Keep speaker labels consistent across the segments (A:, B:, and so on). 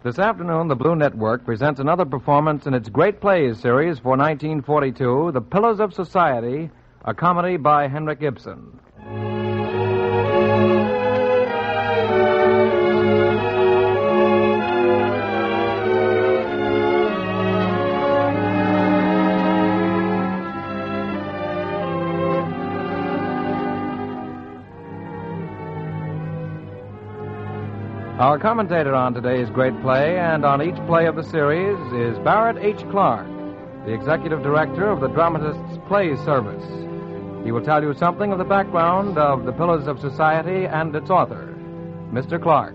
A: This afternoon, the Blue Network presents another performance in its Great Plays series for 1942, The Pillars of Society, a comedy by Henrik Ibsen. Our commentator on today's great play and on each play of the series is Barrett H. Clark, the executive director of the Dramatists' Play Service. He will tell you something of the background of The Pillars of Society and its author, Mr. Clark.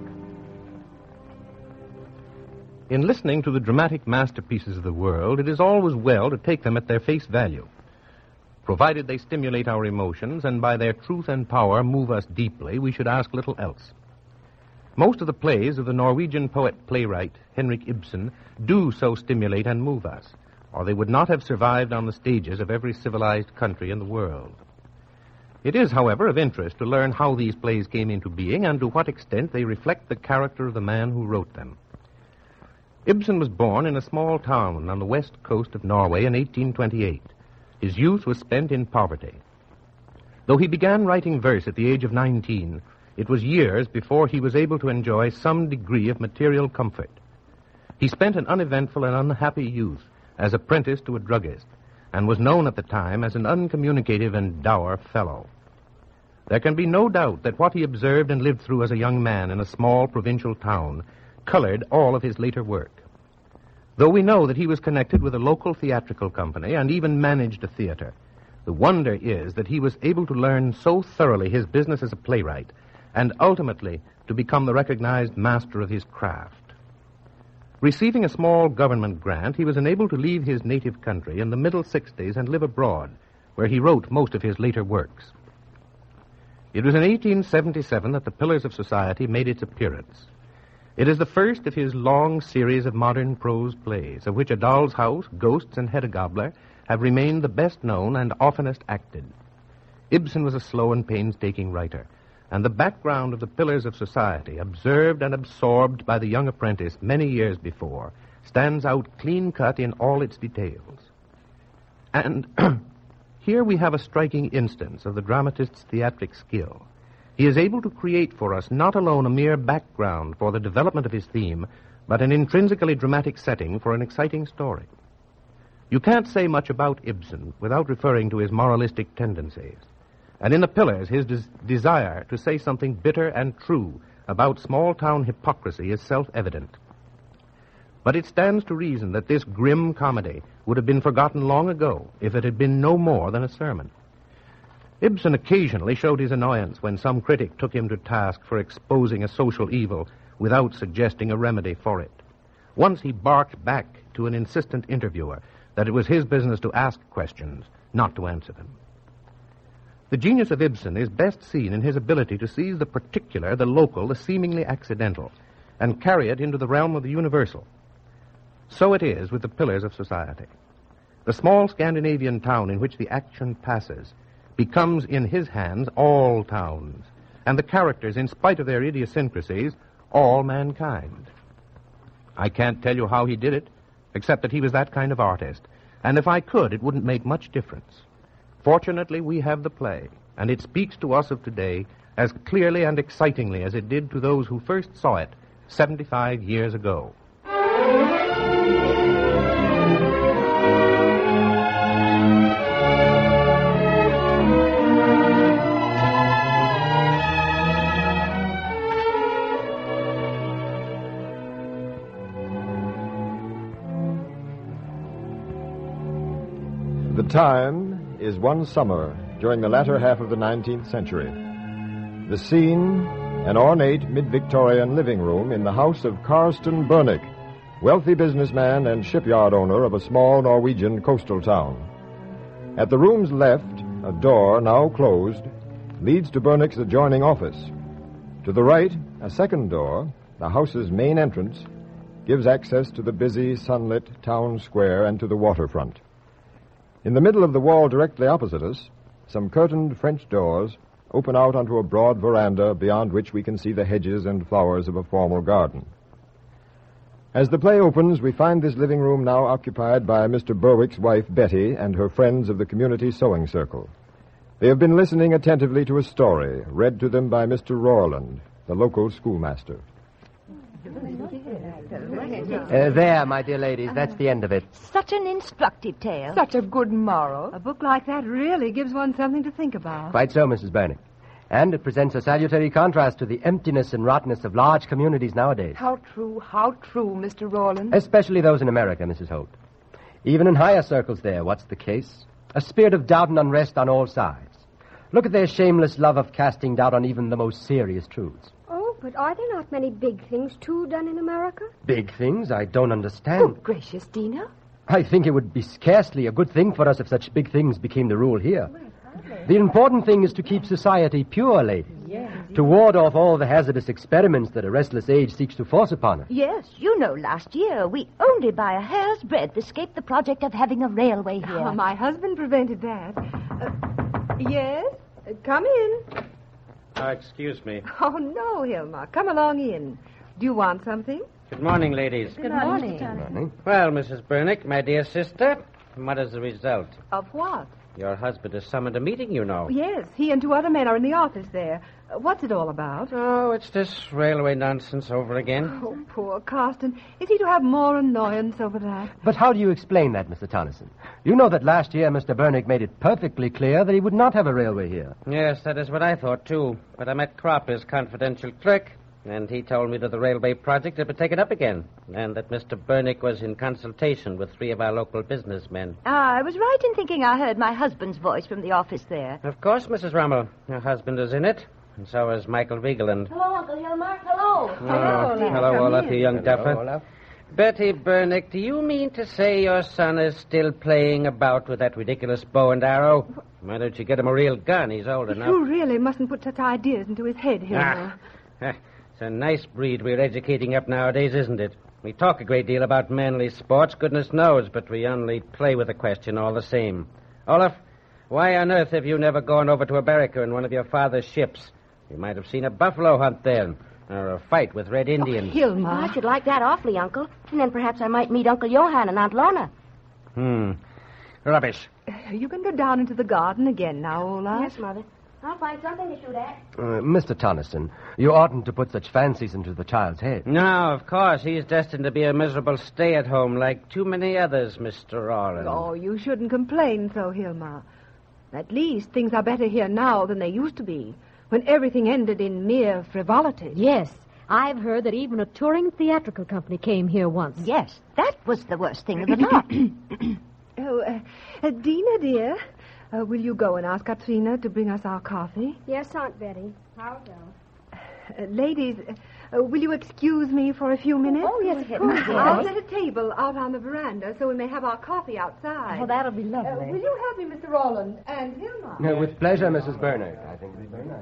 B: In listening to the dramatic masterpieces of the world, it is always well to take them at their face value. Provided they stimulate our emotions and by their truth and power move us deeply, we should ask little else. Most of the plays of the Norwegian poet-playwright Henrik Ibsen do so stimulate and move us, or they would not have survived on the stages of every civilized country in the world. It is, however, of interest to learn how these plays came into being and to what extent they reflect the character of the man who wrote them. Ibsen was born in a small town on the west coast of Norway in 1828. His youth was spent in poverty. Though he began writing verse at the age of 19, it was years before he was able to enjoy some degree of material comfort. He spent an uneventful and unhappy youth as apprentice to a druggist, and was known at the time as an uncommunicative and dour fellow. There can be no doubt that what he observed and lived through as a young man in a small provincial town colored all of his later work. Though we know that he was connected with a local theatrical company and even managed a theater, the wonder is that he was able to learn so thoroughly his business as a playwright and ultimately to become the recognized master of his craft. Receiving a small government grant, he was enabled to leave his native country in the middle 60s and live abroad, where he wrote most of his later works. It was in 1877 that The Pillars of Society made its appearance. It is the first of his long series of modern prose plays, of which A Doll's House, Ghosts, and Hedda Gabler have remained the best known and oftenest acted. Ibsen was a slow and painstaking writer, and the background of The Pillars of Society, observed and absorbed by the young apprentice many years before, stands out clean-cut in all its details. And here we have a striking instance of the dramatist's theatric skill. He is able to create for us not alone a mere background for the development of his theme, but an intrinsically dramatic setting for an exciting story. You can't say much about Ibsen without referring to his moralistic tendencies. And in The Pillars, his desire to say something bitter and true about small-town hypocrisy is self-evident. But it stands to reason that this grim comedy would have been forgotten long ago if it had been no more than a sermon. Ibsen occasionally showed his annoyance when some critic took him to task for exposing a social evil without suggesting a remedy for it. Once he barked back to an insistent interviewer that it was his business to ask questions, not to answer them. The genius of Ibsen is best seen in his ability to seize the particular, the local, the seemingly accidental, and carry it into the realm of the universal. So it is with The Pillars of Society. The small Scandinavian town in which the action passes becomes, in his hands, all towns, and the characters, in spite of their idiosyncrasies, all mankind. I can't tell you how he did it, except that he was that kind of artist, and if I could, it wouldn't make much difference. Fortunately, we have the play, and it speaks to us of today as clearly and excitingly as it did to those who first saw it 75 years ago.
C: The time is one summer during the latter half of the 19th century. The scene, an ornate mid-Victorian living room in the house of Karsten Bernick, wealthy businessman and shipyard owner of a small Norwegian coastal town. At the room's left, a door, now closed, leads to Bernick's adjoining office. To the right, a second door, the house's main entrance, gives access to the busy, sunlit town square and to the waterfront. In the middle of the wall directly opposite us, some curtained French doors open out onto a broad veranda beyond which we can see the hedges and flowers of a formal garden. As the play opens, we find this living room now occupied by Mr. Berwick's wife, Betty, and her friends of the community sewing circle. They have been listening attentively to a story read to them by Mr. Rorland, the local schoolmaster.
D: There, my dear ladies, that's the end of it.
E: Such an instructive tale.
F: Such a good moral. A book like that really gives one something to think about.
D: Quite so, Mrs. Burnick. And it presents a salutary contrast to the emptiness and rottenness of large communities nowadays.
F: How true, Mr. Rowland.
D: Especially those in America, Mrs. Holt. Even in higher circles there, what's the case? A spirit of doubt and unrest on all sides. Look at their shameless love of casting doubt on even the most serious truths.
G: Oh, but are there not many big things, too, done in America?
D: Big things? I don't understand.
F: Good gracious, Dina.
D: I think it would be scarcely a good thing for us if such big things became the rule here. The important thing is to keep society pure, ladies. Yes. To ward off all the hazardous experiments that a restless age seeks to force upon us.
E: Yes, you know, last year we only by a hair's breadth escaped the project of having a railway here.
F: Oh, my husband prevented that. Yes? Come in.
H: Excuse me.
F: Oh, no, Hilma. Come along in. Do you want something?
H: Good morning, ladies.
E: Good morning.
H: Well, Mrs. Burnick, my dear sister, what is the result?
F: Of what?
H: Your husband has summoned a meeting, you know.
F: Yes, he and 2 other men are in the office there. What's it all about?
H: Oh, it's this railway nonsense over again.
F: Oh, poor Carston. Is he to have more annoyance over that?
D: But how do you explain that, Mr. Tonneson? You know that last year Mr. Burnick made it perfectly clear that he would not have a railway here.
H: Yes, that is what I thought, too. But I met Kropp, his confidential clerk, and he told me that the railway project had been taken up again, and that Mr. Burnick was in consultation with 3 of our local businessmen.
E: I was right in thinking I heard my husband's voice from the office there.
H: Of course, Mrs. Rummel. Your husband is in it, and so is Michael Vigeland.
G: Hello, Uncle Hilmar. Hello.
H: Hello, Olaf, you young duffer.
D: Olaf.
H: Betty Burnick, do you mean to say your son is still playing about with that ridiculous bow and arrow? Why don't you get him a real gun? He's old enough.
F: You really mustn't put such ideas into his head, Hilma.
H: It's a nice breed we're educating up nowadays, isn't it? We talk a great deal about manly sports, goodness knows, but we only play with the question all the same. Olaf, why on earth have you never gone over to America in one of your father's ships? You might have seen a buffalo hunt then, or a fight with red Indians.
F: Oh, Hilma.
G: I should like that awfully, Uncle. And then perhaps I might meet Uncle Johann and Aunt Lorna.
H: Rubbish.
F: You can go down into the garden again now, Olaf.
G: Yes, Mother. I'll find something to shoot at.
D: Mr. Tonneson, you oughtn't to put such fancies into the child's head.
H: No, of course. He's destined to be a miserable stay-at-home like too many others, Mr. Rowland.
F: Oh, you shouldn't complain so, Hilma. At least things are better here now than they used to be, when everything ended in mere frivolity.
I: Yes, I've heard that even a touring theatrical company came here once.
E: Yes, that was the worst thing of the lot.
F: Dina, dear, will you go and ask Katrina to bring us our coffee?
G: Yes, Aunt Betty. I'll go.
F: Ladies, will you excuse me for a few minutes?
G: Oh, yes, of course.
F: I'll set a table out on the veranda so we may have our coffee outside.
I: Oh, that'll be lovely.
F: Will you help me, Mr. Rowland and Hilma?
D: With pleasure, Mrs. Burnick. I think it'll be very nice.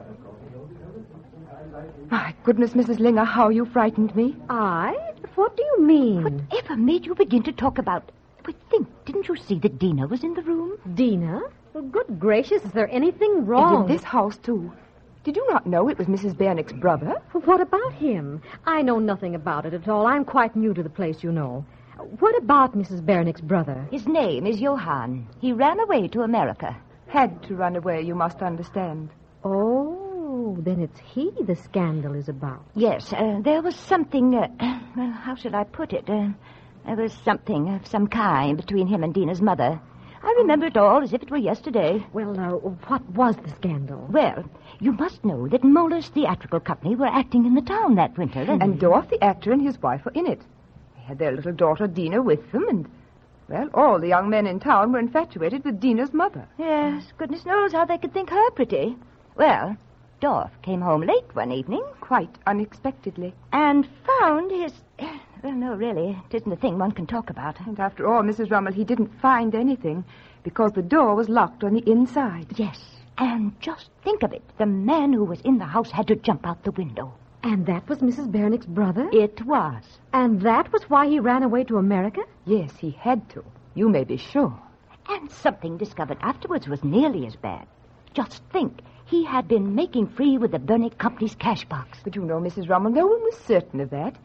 F: My goodness, Mrs. Linger, how you frightened me.
I: I? What do you mean?
E: Whatever made you begin to talk about... But think, didn't you see that Dina was in the room?
I: Dina? Well, good gracious, is there anything wrong?
F: And in this house, too. Did you not know it was Mrs. Bernick's brother?
I: Well, what about him? I know nothing about it at all. I'm quite new to the place, you know. What about Mrs. Bernick's brother?
E: His name is Johann. He ran away to America.
F: Had to run away, you must understand.
I: Oh, then it's he the scandal is about.
E: Yes, there was something... how should I put it? There was something of some kind between him and Dina's mother. I remember it all as if it were yesterday.
I: Well, what was the scandal?
E: Well, you must know that Muller's Theatrical Company were acting in the town that winter.
F: And Dorf, the actor, and his wife were in it. They had their little daughter, Dina, with them, and, well, all the young men in town were infatuated with Dina's mother.
E: Yes, goodness knows how they could think her pretty. Well, Dorf came home late one evening.
F: Quite unexpectedly.
E: And found his... Well, no, really, it isn't a thing one can talk about.
F: And after all, Mrs. Rummel, he didn't find anything because the door was locked on the inside.
E: Yes, and just think of it. The man who was in the house had to jump out the window.
I: And that was Mrs. Bernick's brother?
E: It was.
I: And that was why he ran away to America?
F: Yes, he had to. You may be sure.
E: And something discovered afterwards was nearly as bad. Just think, he had been making free with the Bernick Company's cash box.
F: But you know, Mrs. Rummel, no one was certain of that.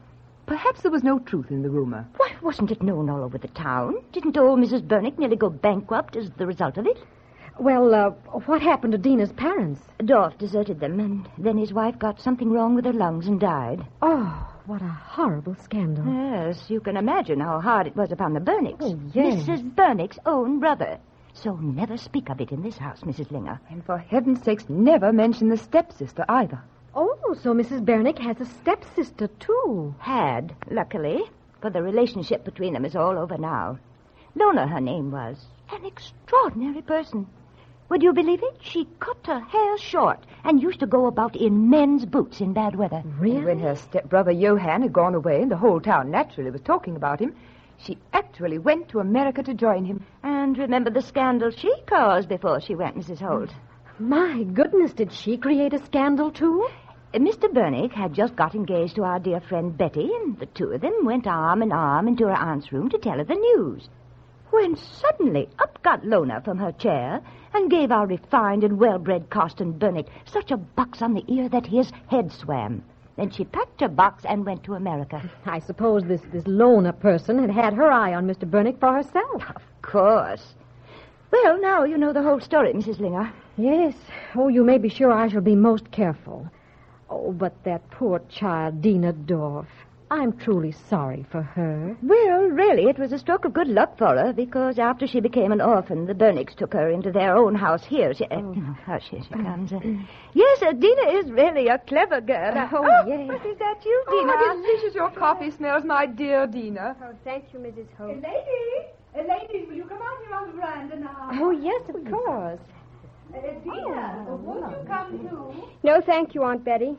F: Perhaps there was no truth in the rumor.
E: Why, wasn't it known all over the town? Didn't old Mrs. Burnick nearly go bankrupt as the result of it?
I: Well, what happened to Dina's parents?
E: Dorf deserted them, and then his wife got something wrong with her lungs and died.
I: Oh, what a horrible scandal.
E: Yes, you can imagine how hard it was upon the Burnicks.
I: Oh, yes.
E: Mrs. Burnick's own brother. So never speak of it in this house, Mrs. Linger.
F: And for heaven's sakes, never mention the stepsister either.
I: Oh, so Mrs. Bernick has a stepsister, too.
E: Had, luckily, for the relationship between them is all over now. Lona, her name was. An extraordinary person. Would you believe it? She cut her hair short and used to go about in men's boots in bad weather.
I: Really?
F: And when her stepbrother Johann had gone away and the whole town naturally was talking about him, she actually went to America to join him.
E: And remember the scandal she caused before she went, Mrs. Holt.
I: My goodness, did she create a scandal, too?
E: Mr. Burnick had just got engaged to our dear friend Betty, and the two of them went arm in arm into her aunt's room to tell her the news. When suddenly up got Lona from her chair and gave our refined and well-bred Carsten Burnick such a box on the ear that his head swam. Then she packed her box and went to America.
I: I suppose this Lona person had her eye on Mr. Burnick for herself.
E: Of course. Well, now you know the whole story, Mrs. Linger.
I: Yes. Oh, you may be sure I shall be most careful. Oh, but that poor child, Dina Dorf. I'm truly sorry for her.
E: Well, really, it was a stroke of good luck for her, because after she became an orphan, the Burnicks took her into their own house here. She, here she comes. Yes, Dina is really a clever girl.
I: Yes.
E: Is that you, Dina?
F: Oh, how delicious your coffee smells, my dear Dina.
G: Oh, thank you, Mrs. Holt.
J: Lady, will you come out here on the veranda now?
G: Oh, yes, of course.
J: Dina, won't you come too?
G: No, thank you, Aunt Betty.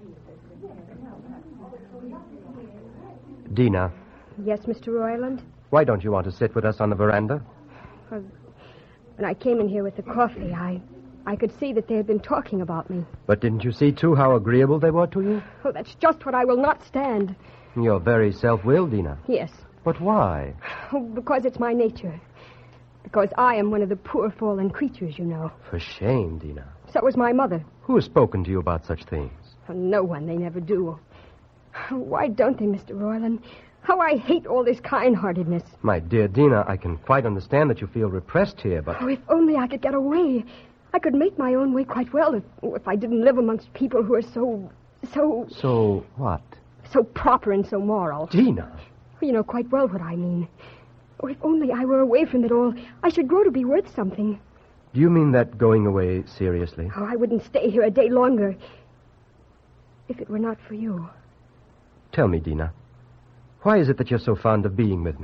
D: Dina,
G: Yes, Mr. Royland?
D: why don't you want to sit with us on the veranda?
G: When I came in here with the coffee, I could see that they had been talking about me.
D: But didn't you see, too, how agreeable they were to you?
G: Oh, that's just what I will not stand.
D: You're very self-willed, Dina.
G: Yes.
D: But why?
G: Oh, because it's my nature. Because I am one of the poor fallen creatures, you know.
D: For shame, Dina.
G: So was my mother.
D: Who has spoken to you about such things?
G: Oh, no one, they never do. Why don't they, Mr. Royland? How I hate all this kind-heartedness.
D: My dear Dina, I can quite understand that you feel repressed here, but...
G: Oh, if only I could get away. I could make my own way quite well if I didn't live amongst people who are so...
D: So what?
G: So proper and so moral.
D: Dina!
G: You know quite well what I mean. Oh, if only I were away from it all, I should grow to be worth something.
D: Do you mean that going away seriously?
G: Oh, I wouldn't stay here a day longer if it were not for you.
D: Tell me, Dina, why is it that you're so fond of being with me?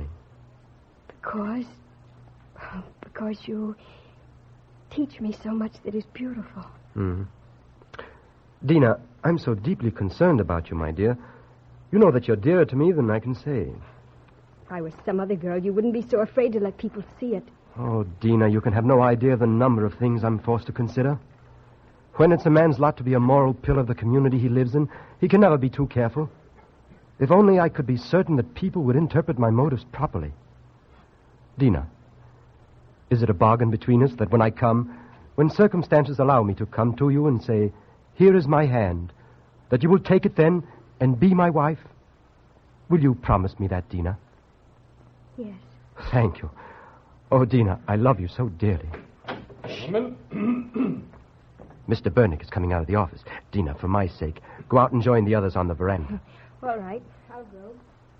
G: Because you teach me so much that is beautiful.
D: Dina, I'm so deeply concerned about you, my dear. You know that you're dearer to me than I can say.
G: If I was some other girl, you wouldn't be so afraid to let people see it.
D: Oh, Dina, you can have no idea of the number of things I'm forced to consider. When it's a man's lot to be a moral pillar of the community he lives in, he can never be too careful. If only I could be certain that people would interpret my motives properly. Dina, is it a bargain between us that when I come, when circumstances allow me to come to you and say, here is my hand, that you will take it then and be my wife? Will you promise me that, Dina?
G: Yes.
D: Thank you. Oh, Dina, I love you so dearly.
C: Gentlemen.
D: Mr. Burnick is coming out of the office. Dina, for my sake, go out and join the others on the veranda.
G: All right, I'll go.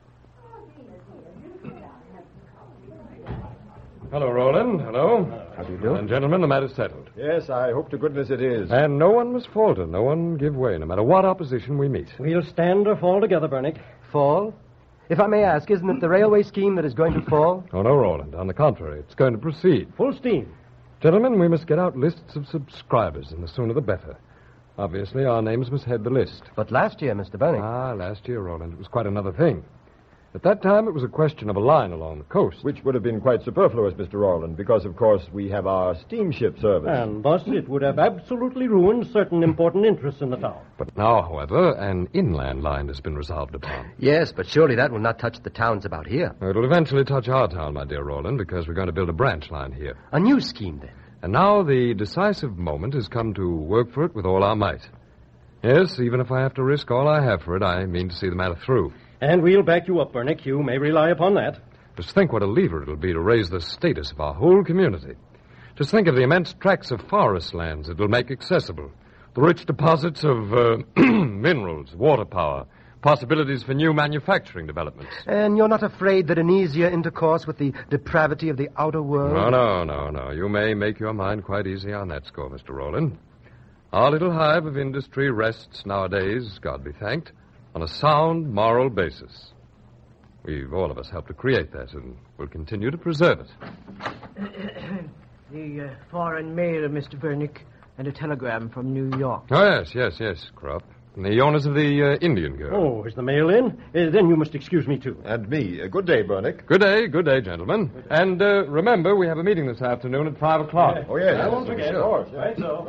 C: Hello, Roland. Hello.
D: How do you do?
C: And, gentlemen, the matter's settled.
K: Yes, I hope to goodness it is.
C: And no one must falter. No one give way, no matter what opposition we meet.
L: We'll stand or fall together, Burnick.
D: Fall? If I may ask, isn't it the railway scheme that is going to fall?
C: Oh, no, Roland. On the contrary, it's going to proceed.
L: Full steam.
C: Gentlemen, we must get out lists of subscribers, and the sooner the better. Obviously, our names must head the list.
D: But last year, Mr. Burnick...
C: Last year, Roland, it was quite another thing. At that time, it was a question of a line along the coast.
K: Which would have been quite superfluous, Mr. Roland, because, of course, we have our steamship service.
L: And thus it would have absolutely ruined certain important interests in the town.
C: But now, however, an inland line has been resolved upon.
D: Yes, but surely that will not touch the towns about here.
C: It'll eventually touch our town, my dear Roland, because we're going to build a branch line here.
D: A new scheme, then?
C: And now the decisive moment has come to work for it with all our might. Yes, even if I have to risk all I have for it, I mean to see the matter through.
L: And we'll back you up, Bernick. You may rely upon that.
M: Just think what a lever it'll be to raise the status of our whole community. Just think of the immense tracts of forest lands it'll make accessible. The rich deposits of minerals, water power, possibilities for new manufacturing developments.
D: And you're not afraid that an easier intercourse with the depravity of the outer world?
M: No. You may make your mind quite easy on that score, Mr. Rowland. Our little hive of industry rests nowadays, God be thanked, on a sound moral basis. We've all of us helped to create that, and we'll continue to preserve it.
N: The foreign mail, Mr. Bernick, and a telegram from New York.
M: Oh, yes, Crop. And the owners of the Indian girl.
L: Oh, is the mail in? Then you must excuse me, too.
C: And me. Good day, Bernick.
M: Good day, gentlemen. And remember, we have a meeting this afternoon at 5 o'clock.
C: Yeah. Oh, yes.
L: I won't forget.
C: Of course.
L: Right, so.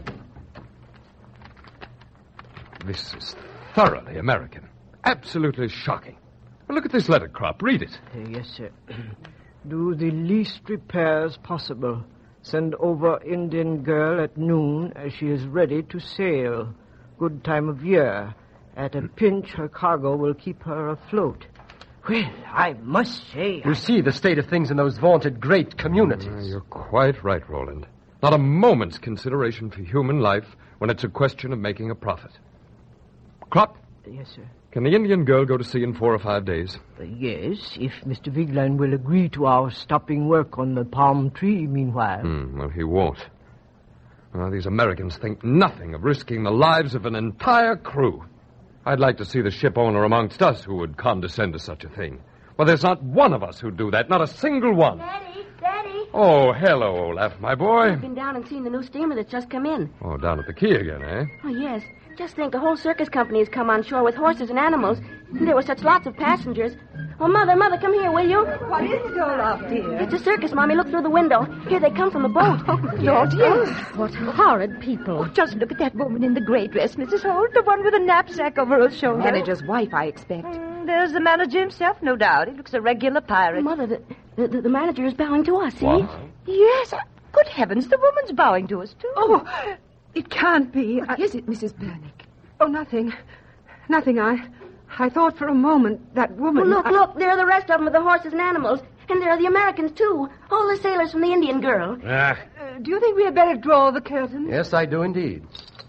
M: This is thoroughly American. Absolutely shocking. Well, look at this letter, Crop. Read it.
N: Yes, sir. Do the least repairs possible. Send over Indian girl at noon as she is ready to sail. Good time of year. At a pinch, her cargo will keep her afloat. Well, I must say...
D: You see the state of things in those vaunted great communities.
M: You're quite right, Roland. Not a moment's consideration for human life when it's a question of making a profit. Crop?
N: Yes, sir.
M: Can the Indian girl go to sea in 4 or 5 days?
N: Yes, if Mr. Vigeland will agree to our stopping work on the palm tree meanwhile.
M: Well, he won't. These Americans think nothing of risking the lives of an entire crew. I'd like to see the ship owner amongst us who would condescend to such a thing. Well, there's not one of us who'd do that, not a single one.
O: Daddy.
M: Oh, hello, Olaf, my boy.
O: I've been down and seen the new steamer that's just come in.
M: Oh, down at the quay again, eh?
O: Oh, yes. Just think, a whole circus company has come on shore with horses and animals. And there were such lots of passengers. Oh, Mother, come here, will you?
J: What is it, Olaf, dear?
O: It's a circus, Mommy. Look through the window. Here they come from the boat.
E: Oh, Lord, yes.
I: What horrid people.
E: Oh, just look at that woman in the gray dress, Mrs. Holt, the one with a knapsack over her shoulder.
F: Manager's wife, I expect.
E: There's the manager himself, no doubt. He looks a regular pirate.
O: Mother, the manager is bowing to us, see?
M: What?
E: Yes. Good heavens, the woman's bowing to us, too.
J: Oh, it can't be. What is it, Mrs. Bernick? Oh, nothing. Nothing. I thought for a moment that woman...
O: Well, look. There are the rest of them with the horses and animals. And there are the Americans, too. All the sailors from the Indian girl.
J: Do you think we had better draw the curtain?
D: Yes, I do indeed.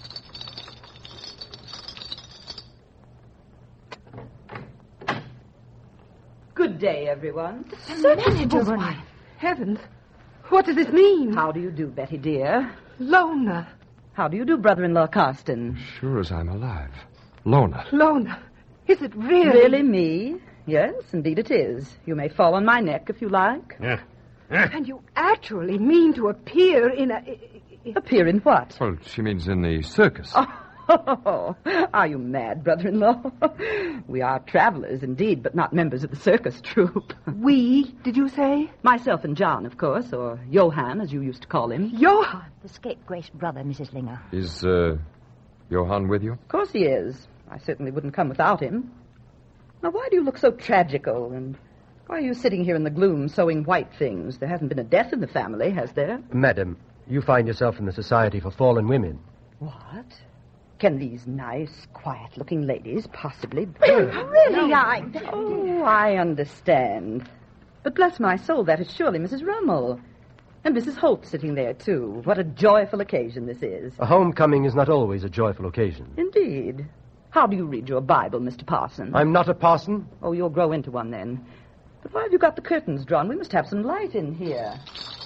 P: Good day, everyone.
J: Manager's wife. Heavens. What does this mean?
P: How do you do, Betty, dear?
J: Lona.
P: How do you do, brother-in-law Carston?
M: Sure as I'm alive. Lona.
J: Lona. Is it really?
P: Really me? Yes, indeed it is. You may fall on my neck if you like.
J: And you actually mean to appear in a...
P: Appear in what?
M: Well, she means in the circus.
P: Oh, are you mad, brother-in-law? We are travelers, indeed, but not members of the circus troupe.
J: We, did you say?
P: Myself and John, of course, or Johann, as you used to call him.
J: Johann?
E: The scapegrace brother, Mrs. Linger.
M: Is, Johann with you?
P: Of course he is. I certainly wouldn't come without him. Now, why do you look so tragical, and why are you sitting here in the gloom sewing white things? There hasn't been a death in the family, has there?
D: Madam, you find yourself in the Society for Fallen Women.
P: What? Can these nice, quiet-looking ladies possibly...
E: Really,
P: Oh, I understand. But bless my soul, that is surely Mrs. Rummel. And Mrs. Holt sitting there, too. What a joyful occasion this is.
D: A homecoming is not always a joyful occasion.
P: Indeed. How do you read your Bible, Mr. Parson?
D: I'm not a parson.
P: Oh, you'll grow into one then. But why have you got the curtains drawn? We must have some light in here.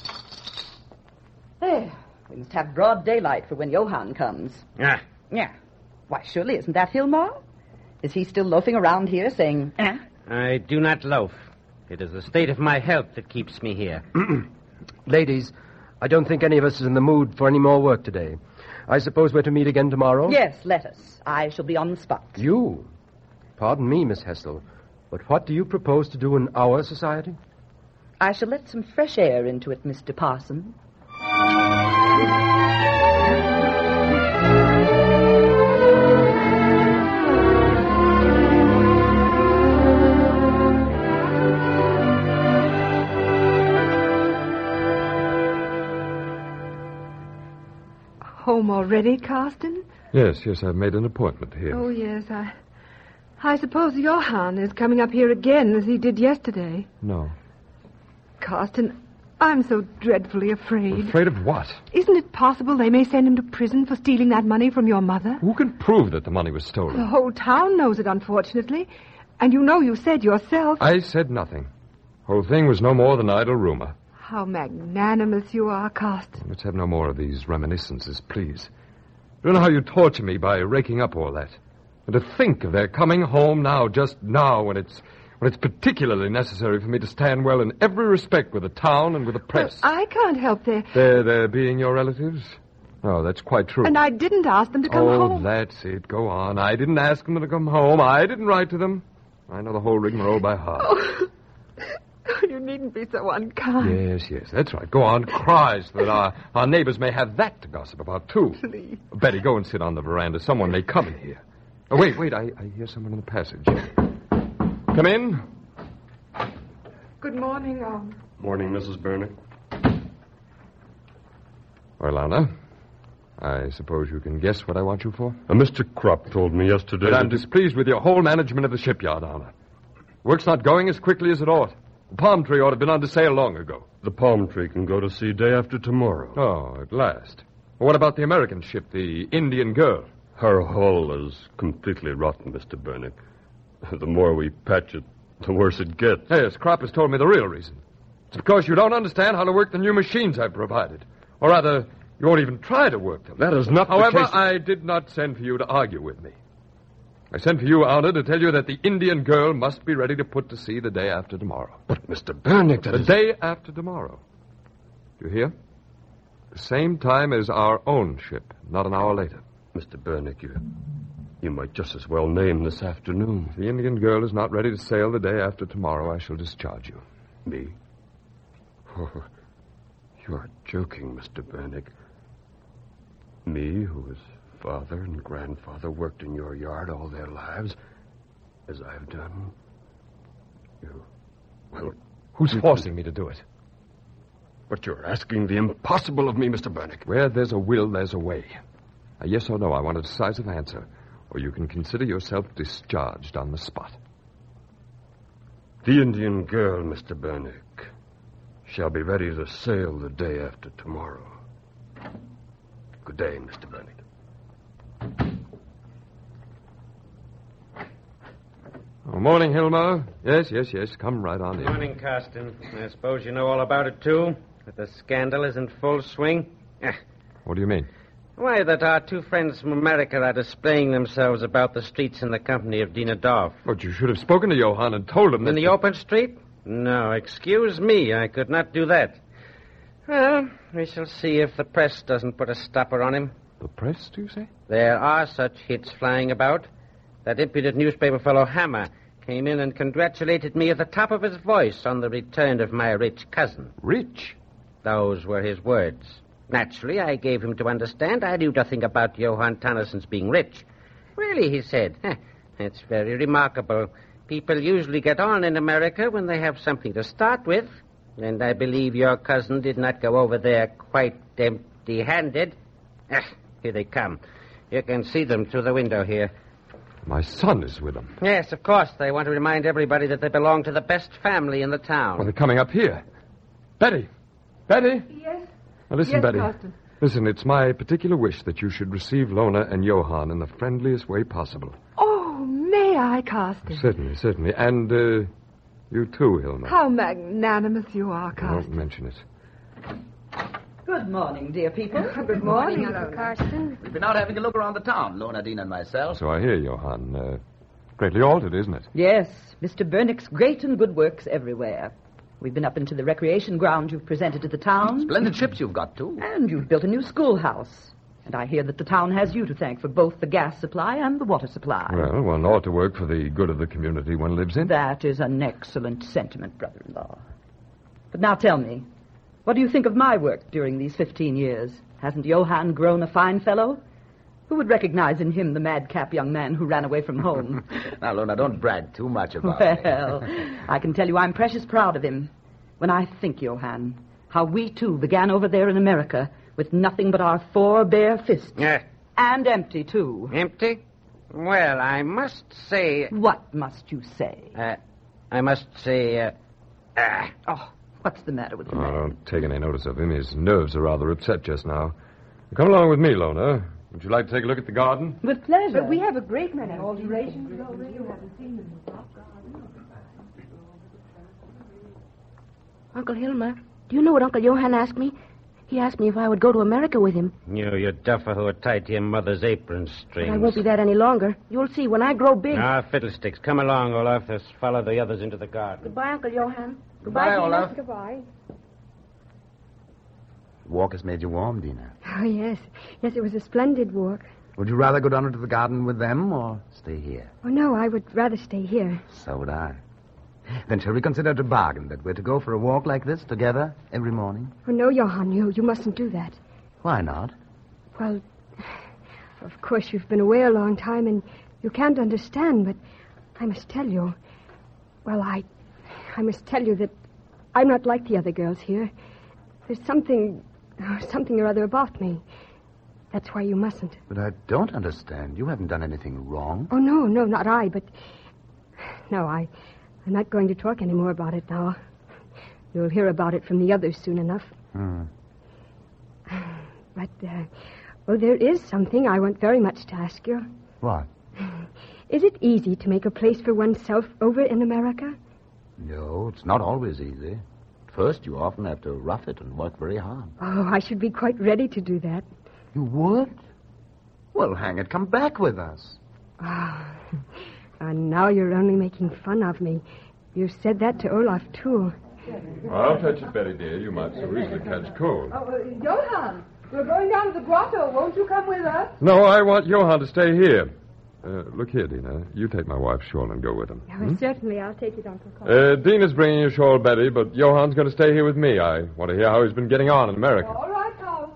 P: There. We must have broad daylight for when Johann comes. Yeah. Why, surely isn't that Hilmar? Is he still loafing around here saying, eh?
H: I do not loaf. It is the state of my health that keeps me here.
D: Ladies, I don't think any of us is in the mood for any more work today. I suppose we're to meet again tomorrow?
P: Yes, let us. I shall be on the spot.
D: You? Pardon me, Miss Hessel, but what do you propose to do in our society?
P: I shall let some fresh air into it, Mr. Parson.
J: Home already, Carston?
M: Yes, I've made an appointment here.
J: Oh, yes, I suppose Johann is coming up here again as he did yesterday.
M: No.
J: Carsten, I'm so dreadfully afraid.
M: Afraid of what?
J: Isn't it possible they may send him to prison for stealing that money from your mother?
M: Who can prove that the money was stolen?
J: The whole town knows it, unfortunately. And you said yourself...
M: I said nothing. The whole thing was no more than idle rumor.
J: How magnanimous you are, Carsten.
M: Let's have no more of these reminiscences, please. You know how you torture me by raking up all that. And to think of their coming home now, just now, when it's particularly necessary for me to stand well in every respect with the town and with the press.
J: Well, I can't help
M: They're being your relatives? No, that's quite true.
J: And I didn't ask them to come home.
M: Oh, that's it. Go on. I didn't ask them to come home. I didn't write to them. I know the whole rigmarole by heart.
J: Oh, you needn't be so unkind.
M: Yes, that's right. Go on, cry so that our neighbors may have that to gossip about, too.
J: Please.
M: Betty, go and sit on the veranda. Someone may come in here. Oh, wait, I hear someone in the passage. Come in.
J: Good morning,
Q: Morning, Mrs. Bernick.
M: Well, Anna, I suppose you can guess what I want you for?
Q: Mr. Krupp told me yesterday...
M: But I'm displeased with your whole management of the shipyard, Anna. Work's not going as quickly as it ought. The palm tree ought to have been under sail long ago.
Q: The palm tree can go to sea day after tomorrow.
M: Oh, at last. Well, what about the American ship, the Indian Girl?
Q: Her hull is completely rotten, Mr. Bernick. The more we patch it, the worse it gets.
M: Yes, Krupp has told me the real reason. It's because you don't understand how to work the new machines I've provided. Or rather, you won't even try to work them.
Q: That is not the
M: However,
Q: case.
M: I did not send for you to argue with me. I sent for you, Anna, to tell you that the Indian Girl must be ready to put to sea the day after tomorrow.
Q: But, Mr. Bernick,
M: The day after tomorrow. Do you hear? The same time as our own ship, not an hour later.
Q: Mr. Bernick, you might just as well name this afternoon.
M: If the Indian Girl is not ready to sail the day after tomorrow, I shall discharge you.
Q: Me? Oh, you are joking, Mr. Bernick. Me, who was father and grandfather, worked in your yard all their lives, as I've done.
M: Who's forcing me to do it?
Q: But you're asking the impossible of me, Mr. Bernick.
M: Where there's a will, there's a way. A yes or no, I want a decisive answer, or you can consider yourself discharged on the spot.
Q: The Indian Girl, Mr. Bernick, shall be ready to sail the day after tomorrow. Good day, Mr. Bernick.
M: Oh, morning, Hilma. Yes. Come right on in.
H: Morning, Carsten. I suppose you know all about it, too? That the scandal is in full swing?
M: What do you mean?
H: Why, that our two friends from America are displaying themselves about the streets in the company of Dina Dorf.
M: But you should have spoken to Johann and told him that...
H: In the open street? No, excuse me. I could not do that. Well, we shall see if the press doesn't put a stopper on him.
M: The press, do you say?
H: There are such hits flying about. That impudent newspaper fellow Hammer came in and congratulated me at the top of his voice on the return of my rich cousin.
M: Rich?
H: Those were his words. Naturally, I gave him to understand I knew nothing about Johann Tannisson's being rich. Really, he said, it's very remarkable. People usually get on in America when they have something to start with. And I believe your cousin did not go over there quite empty-handed. Here they come. You can see them through the window here.
M: My son is with them.
H: Yes, of course. They want to remind everybody that they belong to the best family in the town.
M: Well, they're coming up here. Betty! Betty!
J: Yes?
M: Now, listen,
J: Yes,
M: Betty.
J: Carsten.
M: Listen, it's my particular wish that you should receive Lona and Johann in the friendliest way possible.
J: Oh, may I, Carsten?
M: Certainly. And, you too, Hilma.
J: How magnanimous you are,
M: I
J: Carsten.
M: won't mention it.
P: Good morning, dear people.
J: Good morning,
G: Uncle Carsten.
R: We've been out having a look around the town, Lona, Dean, and myself.
M: So I hear, Johann. Greatly altered, isn't it?
P: Yes, Mr. Bernick's great and good works everywhere. We've been up into the recreation ground you've presented to the town.
R: Splendid ships you've got, too.
P: And you've built a new schoolhouse. And I hear that the town has you to thank for both the gas supply and the water supply.
M: Well, one ought to work for the good of the community one lives in.
P: That is an excellent sentiment, brother-in-law. But now tell me, what do you think of my work during these 15 years? Hasn't Johann grown a fine fellow? Who would recognize in him the madcap young man who ran away from home?
R: Now, Lona, don't brag too much about me.
P: Well, I can tell you I'm precious proud of him. When I think, Johann, how we too began over there in America with nothing but our 4 bare fists.
H: Yeah.
P: And empty, too.
H: Empty? Well, I must say...
P: What must you say?
H: I must say...
P: Oh, what's the matter with you?
M: Oh, don't take any notice of him. His nerves are rather upset just now. Come along with me, Lona. Would you like to take a look at the garden?
P: With pleasure.
F: But we have a great many alterations already. You haven't seen them.
O: Uncle Hilmer, do you know what Uncle Johann asked me? He asked me if I would go to America with him.
H: You duffer who are tied to your mother's apron strings.
O: But I won't be that any longer. You'll see when I grow big.
H: Ah, fiddlesticks. Come along, Olaf. Let's follow the others into the garden.
O: Goodbye, Uncle Johann.
R: Goodbye, Olaf.
G: Goodbye.
R: Walk has made you warm, Dina.
G: Oh, yes. Yes, it was a splendid walk.
R: Would you rather go down into the garden with them or stay here?
G: Oh, no, I would rather stay here.
R: So would I. Then shall we consider it a bargain that we're to go for a walk like this together every morning?
G: Oh, no, Johann, you mustn't do that.
R: Why not?
G: Well, of course, you've been away a long time and you can't understand, but I must tell you. Well, I must tell you that I'm not like the other girls here. There's something or other about me. That's why you mustn't.
R: But I don't understand. You haven't done anything wrong.
G: Oh, no, not I, but... No, I'm not going to talk any more about it now. You'll hear about it from the others soon enough. But, there is something I want very much to ask you.
R: What?
G: Is it easy to make a place for oneself over in America?
R: No, it's not always easy. At first, you often have to rough it and work very hard.
G: Oh, I should be quite ready to do that.
R: You would? Well, hang it, come back with us.
G: And now you're only making fun of me. You said that to Olaf, too.
M: I'll touch it, Betty, dear. You might so easily catch cold.
F: Johann, we're going down to the grotto. Won't you come with us?
M: No, I want Johann to stay here. Look here, Dina. You take my wife's shawl and go with him.
G: Oh, certainly, I'll take it, Uncle Carl.
M: Dina's bringing your shawl, Betty, but Johann's going to stay here with me. I want to hear how he's been getting on in America.
F: All right, Carlson.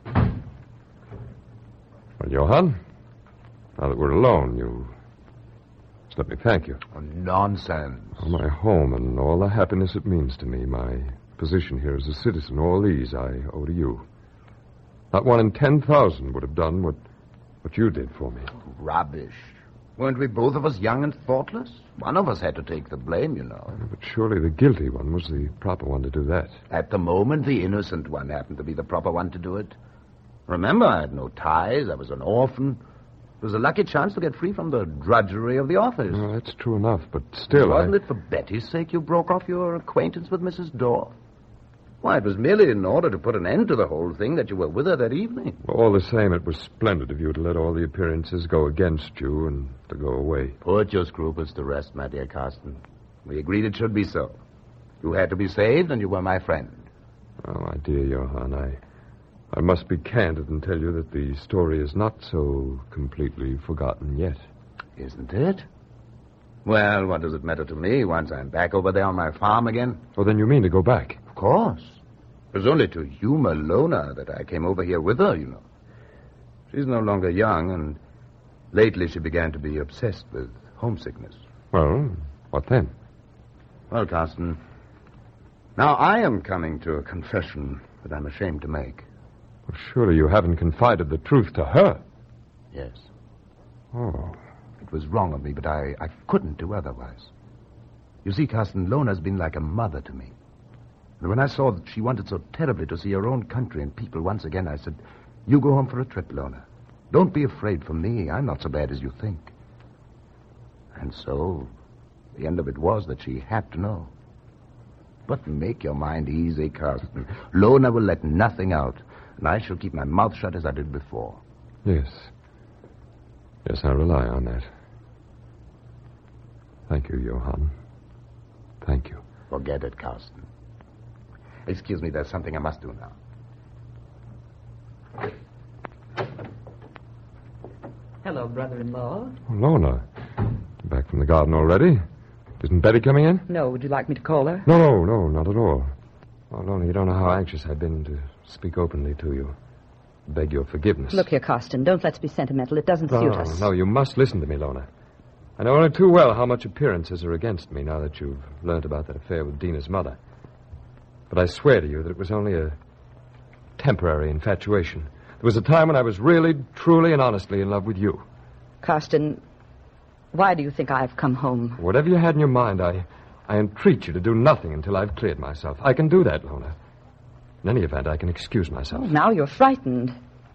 M: Well, Johann, now that we're alone, you... just let me thank you.
R: Oh, nonsense.
M: For my home and all the happiness it means to me, my position here as a citizen, all these I owe to you. Not one in 10,000 would have done what you did for me.
R: Rubbish. Weren't we both of us young and thoughtless? One of us had to take the blame, you know.
M: But surely the guilty one was the proper one to do that.
R: At the moment, the innocent one happened to be the proper one to do it. Remember, I had no ties. I was an orphan. It was a lucky chance to get free from the drudgery of the office.
M: No, that's true enough, but still,
R: Wasn't it for Betty's sake you broke off your acquaintance with Mrs. Dorff? Why, it was merely in order to put an end to the whole thing that you were with her that evening.
M: Well, all the same, it was splendid of you to let all the appearances go against you and to go away.
R: Put your scruples to rest, my dear Carsten. We agreed it should be so. You had to be saved, and you were my friend.
M: Oh, my dear Johann, I must be candid and tell you that the story is not so completely forgotten yet.
R: Isn't it? Well, what does it matter to me once I'm back over there on my farm again?
M: Oh, then you mean to go back?
R: Of course. It was only to humor Lona that I came over here with her, you know. She's no longer young, and lately she began to be obsessed with homesickness.
M: Well, what then?
R: Well, Carsten, now I am coming to a confession that I'm ashamed to make.
M: Well, surely you haven't confided the truth to her.
R: Yes.
M: Oh.
R: It was wrong of me, but I couldn't do otherwise. You see, Carsten, Lona's been like a mother to me. And when I saw that she wanted so terribly to see her own country and people once again, I said, you go home for a trip, Lona. Don't be afraid for me. I'm not so bad as you think. And so, the end of it was that she had to know. But make your mind easy, Carsten. Lona will let nothing out, and I shall keep my mouth shut as I did before.
M: Yes. Yes, I rely on that. Thank you, Johann. Thank you.
R: Forget it, Carsten. Excuse me, there's something I must do now.
P: Hello, brother-in-law.
M: Oh, Lona. Back from the garden already? Isn't Betty coming in?
P: No, would you like me to call her?
M: No, not at all. Oh, Lona, you don't know how anxious I've been to speak openly to you. Beg your forgiveness.
P: Look here, Carsten, don't let's be sentimental. It doesn't suit us.
M: No, you must listen to me, Lona. I know only too well how much appearances are against me now that you've learned about that affair with Dina's mother. But I swear to you that it was only a temporary infatuation. There was a time when I was really, truly, and honestly in love with you.
P: Karsten, why do you think I've come home?
M: Whatever you had in your mind, I entreat you to do nothing until I've cleared myself. I can do that, Lona. In any event, I can excuse myself.
P: Oh, now you're frightened.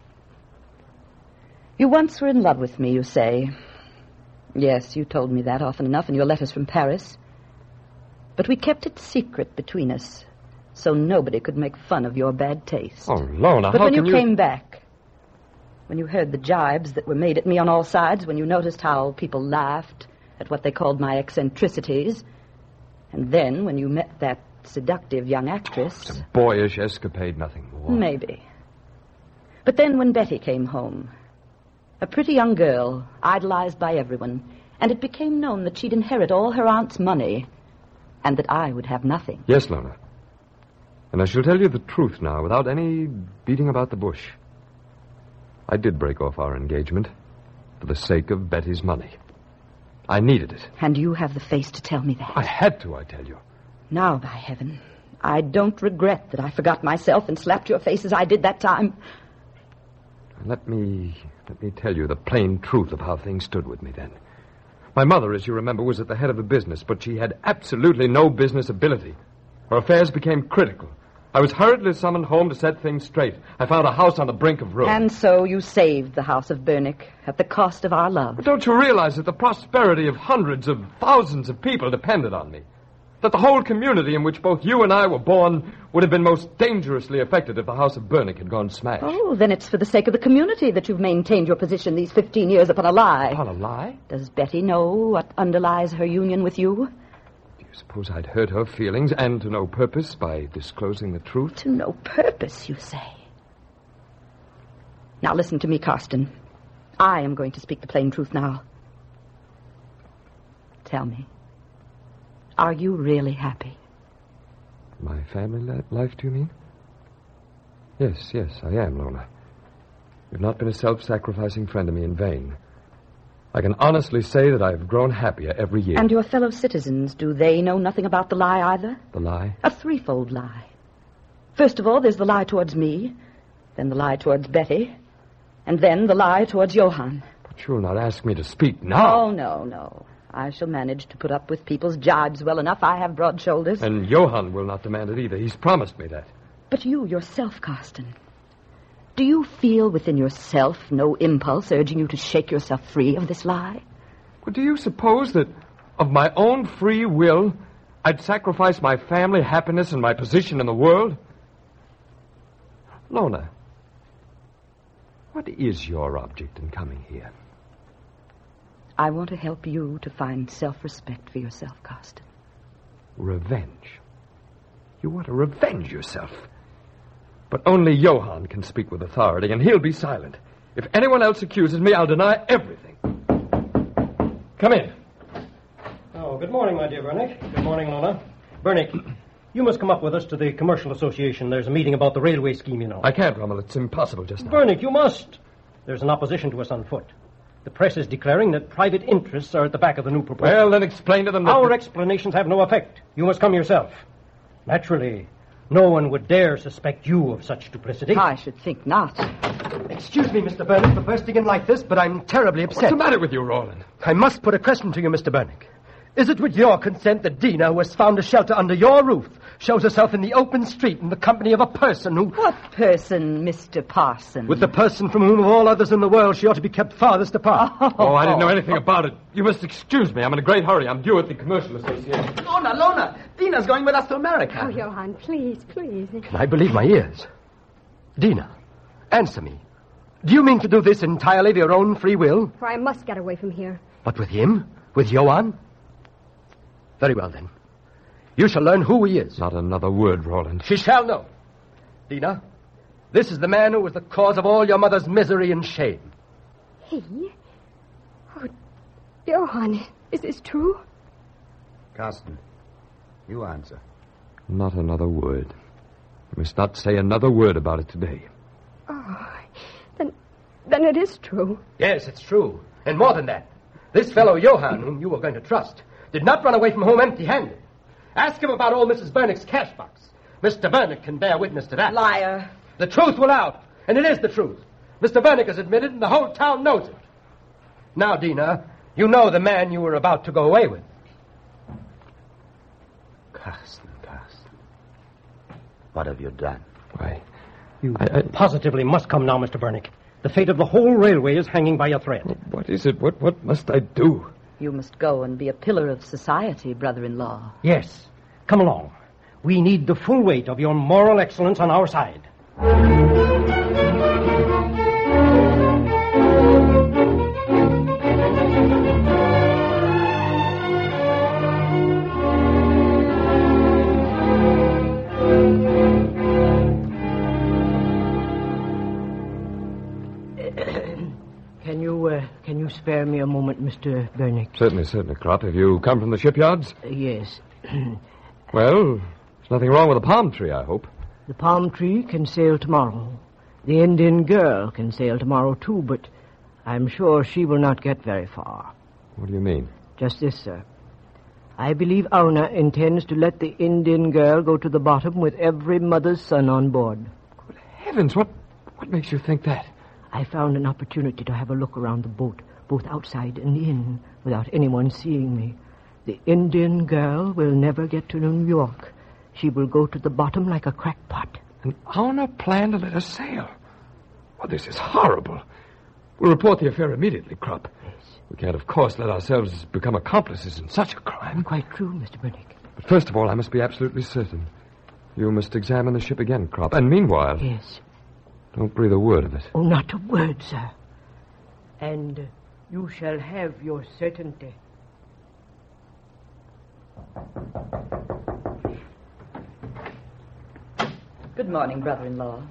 P: You once were in love with me, you say. Yes, you told me that often enough in your letters from Paris. But we kept it secret between us, so nobody could make fun of your bad taste.
M: Oh, Lona,
P: but
M: how
P: when
M: can
P: you came back, when you heard the jibes that were made at me on all sides, when you noticed how people laughed at what they called my eccentricities, and then when you met that seductive young actress...
M: It's a boyish escapade, nothing more.
P: Maybe. But then when Betty came home, a pretty young girl, idolized by everyone, and it became known that she'd inherit all her aunt's money and that I would have nothing.
M: Yes, Lona. And I shall tell you the truth now, without any beating about the bush. I did break off our engagement for the sake of Betty's money. I needed it.
P: And you have the face to tell me that.
M: I had to, I tell you.
P: Now, by heaven, I don't regret that I forgot myself and slapped your face as I did that time.
M: Let me tell you the plain truth of how things stood with me then. My mother, as you remember, was at the head of the business, but she had absolutely no business ability. Her affairs became critical. I was hurriedly summoned home to set things straight. I found a house on the brink of ruin.
P: And so you saved the house of Bernick at the cost of our love.
M: But don't you realize that the prosperity of hundreds of thousands of people depended on me? That the whole community in which both you and I were born would have been most dangerously affected if the house of Bernick had gone smash.
P: Oh, then it's for the sake of the community that you've maintained your position these 15 years upon a lie.
M: Upon a lie?
P: Does Betty know what underlies her union with you?
M: Do you suppose I'd hurt her feelings and to no purpose by disclosing the truth?
P: To no purpose, you say. Now listen to me, Karsten. I am going to speak the plain truth now. Tell me. Are you really happy?
M: My family life, do you mean? Yes, I am, Lona. You've not been a self-sacrificing friend to me in vain. I can honestly say that I've grown happier every year.
P: And your fellow citizens, do they know nothing about the lie either?
M: The lie?
P: A threefold lie. First of all, there's the lie towards me, then the lie towards Betty, and then the lie towards Johann.
M: But you'll not ask me to speak now.
P: Oh, no. I shall manage to put up with people's jibes well enough. I have broad shoulders.
M: And Johann will not demand it either. He's promised me that.
P: But you yourself, Karsten, do you feel within yourself no impulse urging you to shake yourself free of this lie?
M: Well, do you suppose that of my own free will I'd sacrifice my family, happiness, and my position in the world? Lona, what is your object in coming here?
P: I want to help you to find self-respect for yourself, Karsten.
M: Revenge? You want to revenge yourself? But only Johann can speak with authority, and he'll be silent. If anyone else accuses me, I'll deny everything. Come in.
L: Oh, good morning, my dear Bernick. Good morning, Lona. Bernick, you must come up with us to the Commercial Association. There's a meeting about the railway scheme, you know.
M: I can't, Rommel. It's impossible just now.
L: Bernick, you must. There's an opposition to us on foot. The press is declaring that private interests are at the back of the new proposal.
M: Well, then explain to them that...
L: Our explanations have no effect. You must come yourself. Naturally, no one would dare suspect you of such duplicity.
P: I should think not.
D: Excuse me, Mr. Bernick, for bursting in like this, but I'm terribly upset.
M: What's the matter with you, Roland?
D: I must put a question to you, Mr. Bernick. Is it with your consent that Dina, who has found a shelter under your roof, shows herself in the open street in the company of a person who...
P: What person, Mr. Parson?
D: With the person from whom of all others in the world she ought to be kept farthest apart.
M: Oh, I didn't know anything about it. You must excuse me. I'm in a great hurry. I'm due at the Commercial Association.
S: Lona, Dina's going with us to America.
G: Oh, Johann, please.
D: Can I believe my ears? Dina, answer me. Do you mean to do this entirely of your own free will?
G: For I must get away from here.
D: But with him? With Johann? Very well, then. You shall learn who he is.
M: Not another word, Roland.
D: She shall know. Dina, this is the man who was the cause of all your mother's misery and shame.
G: He? Oh, Johann, is this true?
R: Karsten, you answer.
M: Not another word. You must not say another word about it today.
G: Oh, then it is true.
D: Yes, it's true. And more than that, this fellow Johann, whom you were going to trust, did not run away from home empty-handed. Ask him about old Mrs. Bernick's cash box. Mr. Bernick can bear witness to that.
P: Liar.
D: The truth will out, and it is the truth. Mr. Bernick has admitted, and the whole town knows it. Now, Dina, you know the man you were about to go away with.
R: Carsten. What have you done?
L: Why, you positively must come now, Mr. Bernick. The fate of the whole railway is hanging by a thread.
M: What is it? What must I do?
P: You must go and be a pillar of society, brother-in-law.
L: Yes. Come along. We need the full weight of your moral excellence on our side.
N: Can you spare me a moment, Mr. Bernick?
M: Certainly, Crop. Have you come from the shipyards?
N: Yes.
M: Well, there's nothing wrong with the palm tree, I hope.
N: The palm tree can sail tomorrow. The Indian girl can sail tomorrow, too, but I'm sure she will not get very far.
M: What do you mean?
N: Just this, sir. I believe Auna intends to let the Indian girl go to the bottom with every mother's son on board.
M: Good heavens, what makes you think that?
N: I found an opportunity to have a look around the boat, both outside and in, without anyone seeing me. The Indian girl will never get to New York. She will go to the bottom like a crackpot.
M: And Auna planned to let us sail. Well, this is horrible. We'll report the affair immediately, Crop.
N: Yes.
M: We can't, of course, let ourselves become accomplices in such a crime.
N: Quite true, Mr. Bernick.
M: But first of all, I must be absolutely certain. You must examine the ship again, Crop. And meanwhile...
N: Yes.
M: Don't breathe a word of it.
N: Oh, not a word, sir. And you shall have your certainty.
P: Good morning, brother-in-law.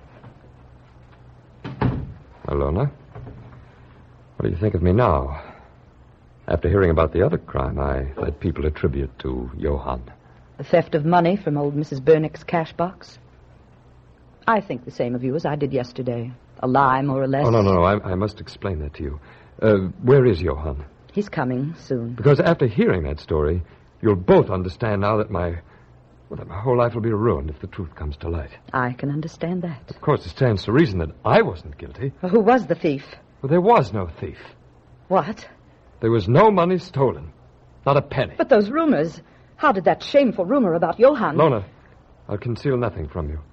M: Alona, what do you think of me now? After hearing about the other crime I led people attribute to Johann.
P: The theft of money from old Mrs. Bernick's cash box. I think the same of you as I did yesterday. A lie, more or less.
M: Oh, no. I must explain that to you. Where is Johann?
P: He's coming soon.
M: Because after hearing that story, you'll both understand now that my whole life will be ruined if the truth comes to light.
P: I can understand that.
M: Of course, it stands to reason that I wasn't guilty.
P: Well, who was the thief?
M: Well, there was no thief.
P: What?
M: There was no money stolen. Not a penny.
P: But those rumors. How did that shameful rumor about Johann...
M: Lona, I'll conceal nothing from you.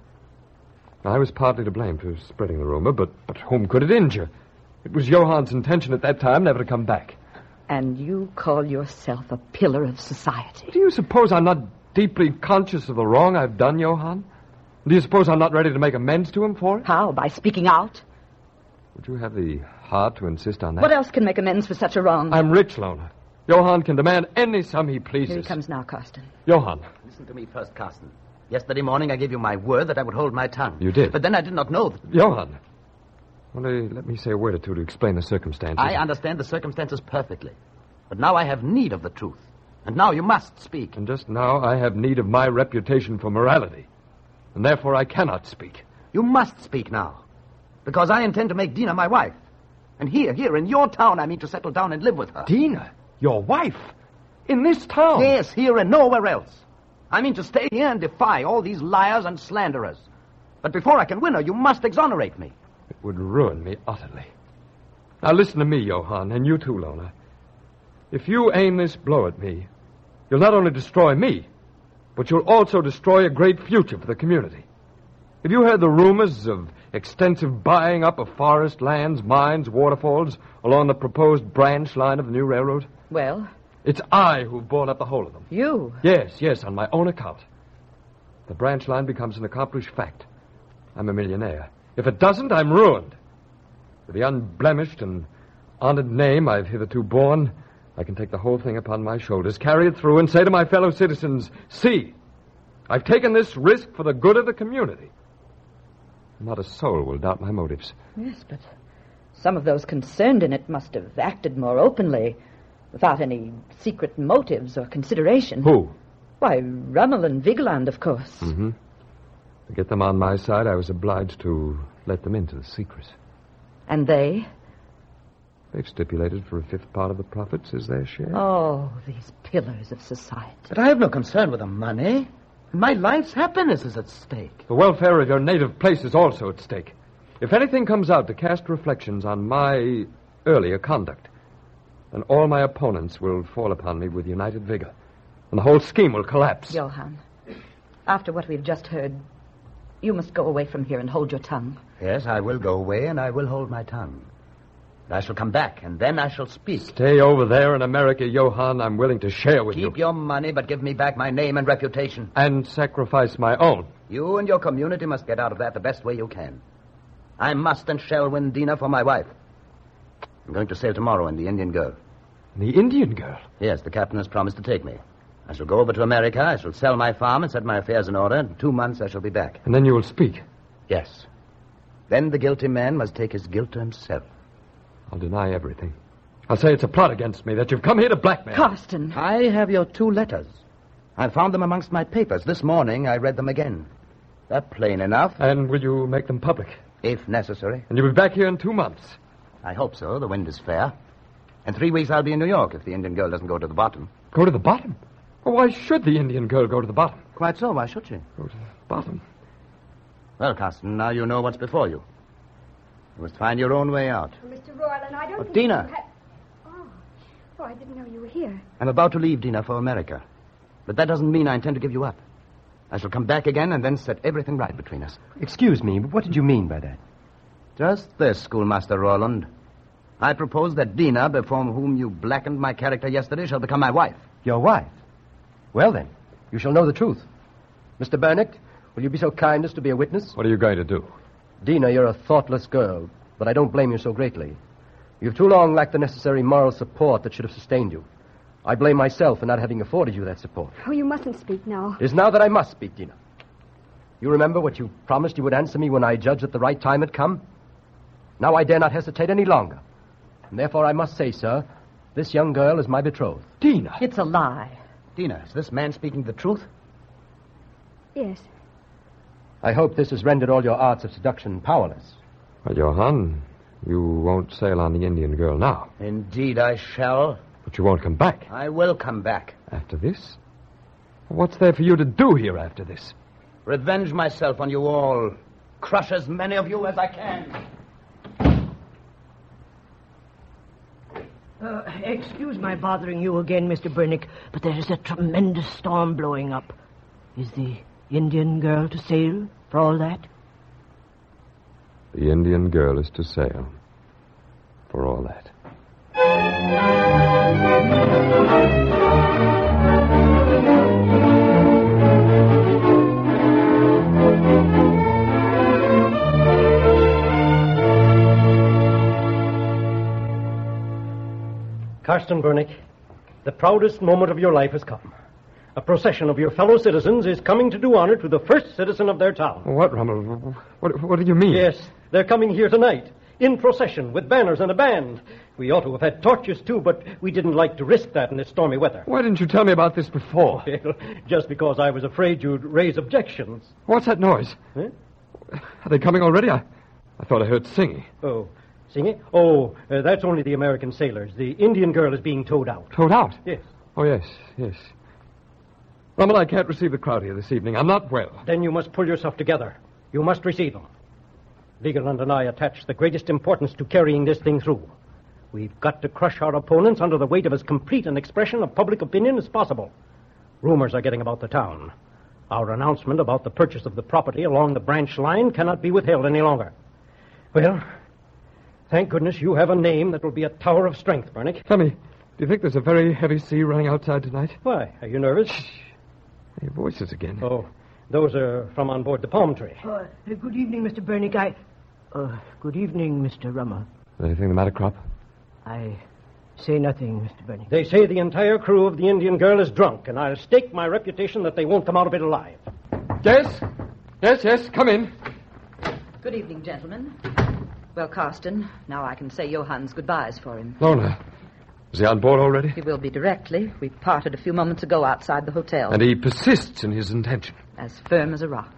M: I was partly to blame for spreading the rumor, but whom could it injure? It was Johann's intention at that time never to come back.
P: And you call yourself a pillar of society?
M: Do you suppose I'm not deeply conscious of the wrong I've done, Johann? Do you suppose I'm not ready to make amends to him for it?
P: How? By speaking out?
M: Would you have the heart to insist on that?
P: What else can make amends for such a wrong?
M: I'm rich, Lona. Johann can demand any sum he pleases.
P: Here he comes now, Carsten.
M: Johann.
S: Listen to me first, Carsten. Yesterday morning I gave you my word that I would hold my tongue.
M: You did?
S: But then I did not know that...
M: Johann. Only let me say a word or two to explain the circumstances.
S: I understand the circumstances perfectly. But now I have need of the truth. And now you must speak.
M: And just now I have need of my reputation for morality. And therefore I cannot speak.
S: You must speak now. Because I intend to make Dina my wife. And here in your town I mean to settle down and live with her.
M: Dina? Your wife? In this town?
S: Yes, here and nowhere else. I mean to stay here and defy all these liars and slanderers. But before I can win her, you must exonerate me.
M: It would ruin me utterly. Now listen to me, Johann, and you too, Lona. If you aim this blow at me, you'll not only destroy me, but you'll also destroy a great future for the community. Have you heard the rumors of extensive buying up of forest lands, mines, waterfalls along the proposed branch line of the new railroad?
P: Well?
M: It's I who've bought up the whole of them.
P: You?
M: Yes, on my own account. The branch line becomes an accomplished fact. I'm a millionaire. If it doesn't, I'm ruined. With the unblemished and honored name I've hitherto borne, I can take the whole thing upon my shoulders, carry it through, and say to my fellow citizens, see, I've taken this risk for the good of the community. Not a soul will doubt my motives.
P: Yes, but some of those concerned in it must have acted more openly, without any secret motives or consideration.
M: Who?
P: Why, Rummel and Vigeland, of course.
M: Mm-hmm. To get them on my side, I was obliged to let them into the secret.
P: And they?
M: They've stipulated for a fifth part of the profits as their share.
P: Oh, these pillars of society.
S: But I have no concern with the money. My life's happiness is at stake.
M: The welfare of your native place is also at stake. If anything comes out to cast reflections on my earlier conduct, and all my opponents will fall upon me with united vigor, and the whole scheme will collapse.
P: Johann, after what we've just heard, you must go away from here and hold your tongue.
S: Yes, I will go away, and I will hold my tongue. I shall come back, and then I shall speak.
M: Stay over there in America, Johann. I'm willing to share with you.
S: Keep your money, but give me back my name and reputation.
M: And sacrifice my own.
S: You and your community must get out of that the best way you can. I must and shall win Dina for my wife. I'm going to sail tomorrow in the Indian Girl.
M: The Indian Girl?
S: Yes, the captain has promised to take me. I shall go over to America, I shall sell my farm and set my affairs in order. In 2 months I shall be back.
M: And then you will speak?
S: Yes. Then the guilty man must take his guilt to himself.
M: I'll deny everything. I'll say it's a plot against me, that you've come here to blackmail.
P: Carsten.
S: I have your 2 letters. I found them amongst my papers. This morning I read them again. They're plain enough.
M: And will you make them public?
S: If necessary.
M: And you'll be back here in 2 months?
S: I hope so. The wind is fair. In 3 weeks I'll be in New York if the Indian Girl doesn't go to the bottom.
M: Go to the bottom? Well, why should the Indian Girl go to the bottom?
S: Quite so. Why should she?
M: Go to the bottom?
S: Well, Carsten, now you know what's before you. You must find your own way out.
G: Mr. Royland, I don't think
S: Dina.
G: you had... Oh, I didn't know you were here.
S: I'm about to leave, Dina, for America. But that doesn't mean I intend to give you up. I shall come back again and then set everything right between us.
D: Excuse me, but what did you mean by that?
S: Just this, Schoolmaster Roland. I propose that Dina, before whom you blackened my character yesterday, shall become my wife.
D: Your wife? Well, then, you shall know the truth. Mr. Bernick, will you be so kind as to be a witness?
M: What are you going to do?
D: Dina, you're a thoughtless girl, but I don't blame you so greatly. You've too long lacked the necessary moral support that should have sustained you. I blame myself for not having afforded you that support.
G: Oh, you mustn't speak now.
D: It is now that I must speak, Dina. You remember what you promised you would answer me when I judged that the right time had come? Now I dare not hesitate any longer. And therefore I must say, sir, this young girl is my betrothed.
M: Dina!
P: It's a lie.
S: Dina, is this man speaking the truth?
G: Yes.
D: I hope this has rendered all your arts of seduction powerless.
M: Well, Johann, you won't sail on the Indian Girl now.
S: Indeed I shall.
M: But you won't come back.
S: I will come back.
M: After this? What's there for you to do here after this?
S: Revenge myself on you all. Crush as many of you as I can.
N: Excuse my bothering you again, Mr. Bernick, but there is a tremendous storm blowing up. Is the Indian Girl to sail for all that?
M: The Indian Girl is to sail for all that.
L: Carsten Bernick, the proudest moment of your life has come. A procession of your fellow citizens is coming to do honor to the first citizen of their town.
M: What, Rummel? What do you mean?
L: Yes, they're coming here tonight, in procession, with banners and a band. We ought to have had torches, too, but we didn't like to risk that in this stormy weather.
M: Why didn't you tell me about this before?
L: Well, just because I was afraid you'd raise objections.
M: What's that noise?
L: Huh?
M: Are they coming already? I thought I heard singing.
L: Oh, singing? Oh, that's only the American sailors. The Indian Girl is being towed out.
M: Towed out?
L: Yes.
M: Oh, yes. Rummel, I can't receive the crowd here this evening. I'm not well.
L: Then you must pull yourself together. You must receive them. Vigeland and I attach the greatest importance to carrying this thing through. We've got to crush our opponents under the weight of as complete an expression of public opinion as possible. Rumors are getting about the town. Our announcement about the purchase of the property along the branch line cannot be withheld any longer. Well, thank goodness you have a name that will be a tower of strength, Bernick.
M: Tell me, do you think there's a very heavy sea running outside tonight?
L: Why? Are you nervous?
M: Shh. Your voices again.
L: Oh, those are from on board the Palm Tree.
N: Good evening, Mr. Bernick. Good evening, Mr. Rummel.
M: Is anything the matter, Crop?
N: I say nothing, Mr. Bernick.
L: They say the entire crew of the Indian Girl is drunk, and I'll stake my reputation that they won't come out of it alive.
M: Yes, come in.
P: Good evening, gentlemen. Well, Carsten, now I can say Johann's goodbyes for him.
M: Lorna, is he on board already?
P: He will be directly. We parted a few moments ago outside the hotel.
M: And he persists in his intention.
P: As firm as a rock.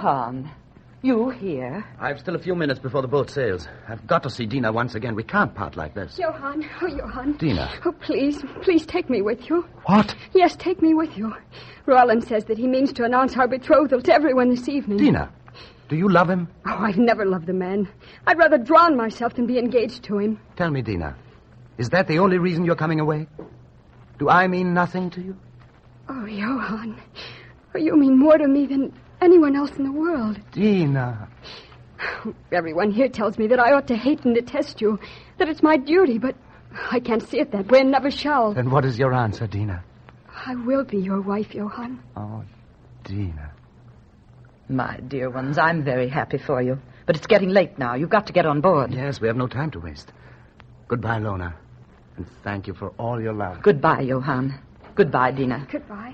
P: Johann, you here?
S: I've still a few minutes before the boat sails. I've got to see Dina once again. We can't part like this.
G: Johann, oh, Johann.
S: Dina.
G: Oh, please take me with you.
S: What?
G: Yes, take me with you. Roland says that he means to announce our betrothal to everyone this evening.
S: Dina, do you love him?
G: Oh, I've never loved a man. I'd rather drown myself than be engaged to him.
S: Tell me, Dina, is that the only reason you're coming away? Do I mean nothing to you?
G: Oh, Johann, you mean more to me than anyone else in the world.
S: Dina.
G: Everyone here tells me that I ought to hate and detest you, that it's my duty, but I can't see it that way and never shall.
S: Then what is your answer, Dina?
G: I will be your wife, Johann.
S: Oh, Dina.
P: My dear ones, I'm very happy for you. But it's getting late now. You've got to get on board.
S: Yes, we have no time to waste. Goodbye, Lona. And thank you for all your love.
P: Goodbye, Johann. Goodbye, Dina.
G: Goodbye.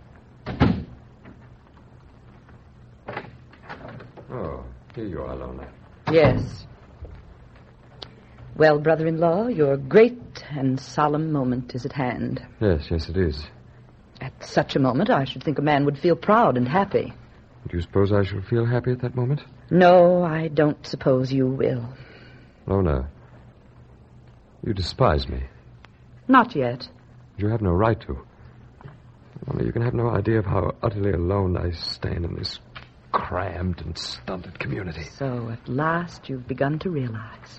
M: Oh, here you are, Lona.
P: Yes. Well, brother-in-law, your great and solemn moment is at hand.
M: Yes, it is.
P: At such a moment, I should think a man would feel proud and happy.
M: Do you suppose I shall feel happy at that moment?
P: No, I don't suppose you will.
M: Lona, you despise me.
P: Not yet.
M: You have no right to. Lona, you can have no idea of how utterly alone I stand in this crammed and stunted community.
P: So, at last, you've begun to realize.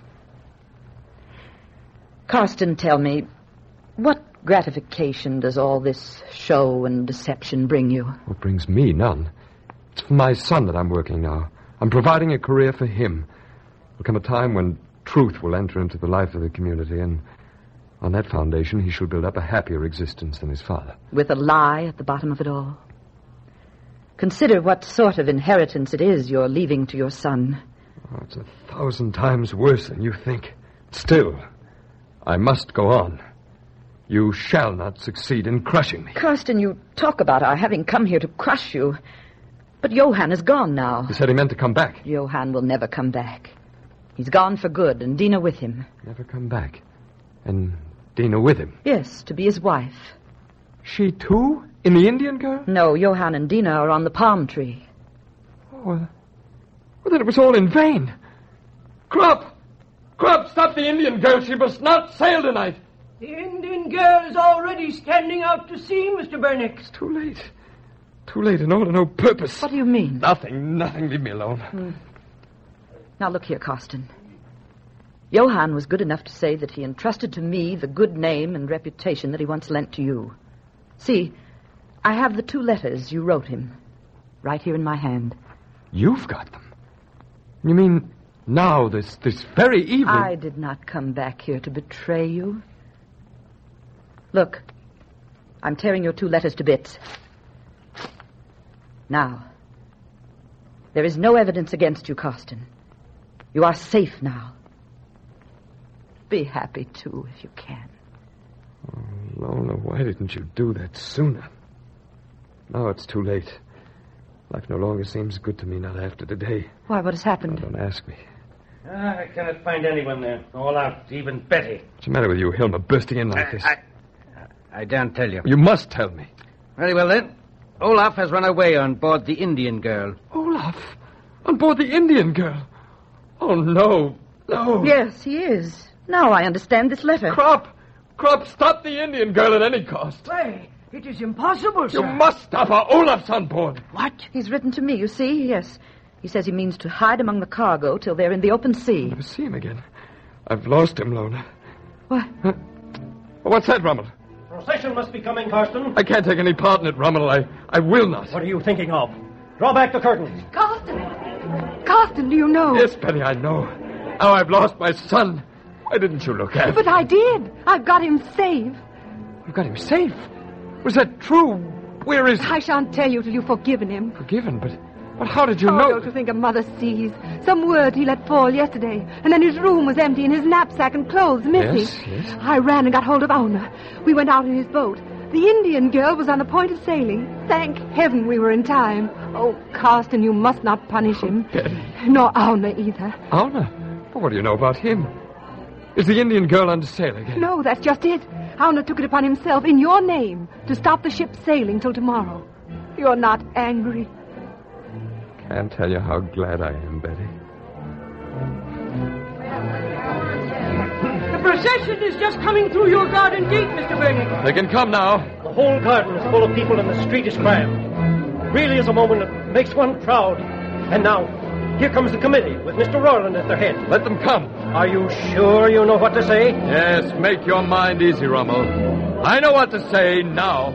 P: Carsten, tell me, what gratification does all this show and deception bring you?
M: What brings me? None. It's for my son that I'm working now. I'm providing a career for him. There'll come a time when truth will enter into the life of the community, and on that foundation he shall build up a happier existence than his father.
P: With a lie at the bottom of it all? Consider what sort of inheritance it is you're leaving to your son.
M: Oh, it's 1,000 times worse than you think. Still, I must go on. You shall not succeed in crushing me.
P: Carsten, you talk about our having come here to crush you. But Johann is gone now.
M: He said he meant to come back.
P: Johann will never come back. He's gone for good, and Dina with him.
M: Never come back? And Dina with him?
P: Yes, to be his wife.
M: She, too? In the Indian girl?
P: No, Johann and Dina are on the palm tree.
M: Oh, well, then it was all in vain. Krupp! Krupp, stop the Indian girl. She must not sail tonight.
N: The Indian girl is already standing out to sea, Mr. Bernick.
M: It's too late. Too late and all to no purpose.
P: What do you mean?
M: Nothing. Leave me alone.
P: Now, look here, Carsten. Johann was good enough to say that he entrusted to me the good name and reputation that he once lent to you. See, I have the 2 letters you wrote him, right here in my hand.
M: You've got them? You mean now, this very evening?
P: I did not come back here to betray you. Look, I'm tearing your 2 letters to bits. Now, there is no evidence against you, Carsten. You are safe now. Be happy, too, if you can.
M: Oh, Lona, why didn't you do that sooner? Now it's too late. Life no longer seems good to me, not after today.
P: Why, what has happened?
M: Oh, don't ask me.
L: I cannot find anyone there. All out, even Betty.
M: What's the matter with you, Hilmer, bursting in like this?
H: I don't tell you.
M: You must tell me.
H: Very well, then. Olaf has run away on board the Indian girl.
M: Olaf? On board the Indian girl? Oh, no.
P: Yes, he is. Now I understand this letter.
M: Krupp, stop the Indian girl at any cost.
N: Why, it is impossible, sir.
M: You must stop her. Olaf's on board.
P: What? He's written to me, you see? Yes. He says he means to hide among the cargo till they're in the open sea.
M: I'll never see him again. I've lost him, Lona.
P: What?
M: What's that, Rummel?
L: Procession must be coming, Carsten.
M: I can't take any part in it, Rummel. I will not.
L: What are you thinking of? Draw back the curtains.
J: Carsten, do you know?
M: Yes, Betty, I know. Now I've lost my son. Why didn't you look at him?
J: But I did. I've got him safe.
M: You've got him safe? Was that true? Where is he?
J: I shan't tell you till you've forgiven him.
M: Forgiven? But how did you know?
J: Don't you think a mother sees? Some word he let fall yesterday, and then his room was empty and his knapsack and clothes missing.
M: Yes.
J: I ran and got hold of Auna. We went out in his boat. The Indian girl was on the point of sailing. Thank heaven we were in time. Oh, Carsten, you must not punish him.
M: Betty.
J: Nor Auna either.
M: Auna? Well, what do you know about him? Is the Indian girl under sail again?
J: No, that's just it. Auna took it upon himself, in your name, to stop the ship sailing till tomorrow. You're not angry.
M: can't tell you how glad I am, Betty.
L: The procession is just coming through your garden gate, Mr. Burnick.
M: They can come now.
L: The whole garden is full of people and the street is crammed. Really is a moment that makes one proud. And now, here comes the committee with Mr. Rowland at their head.
M: Let them come.
L: Are you sure you know what to say?
M: Yes, make your mind easy, Rummel. I know what to say now.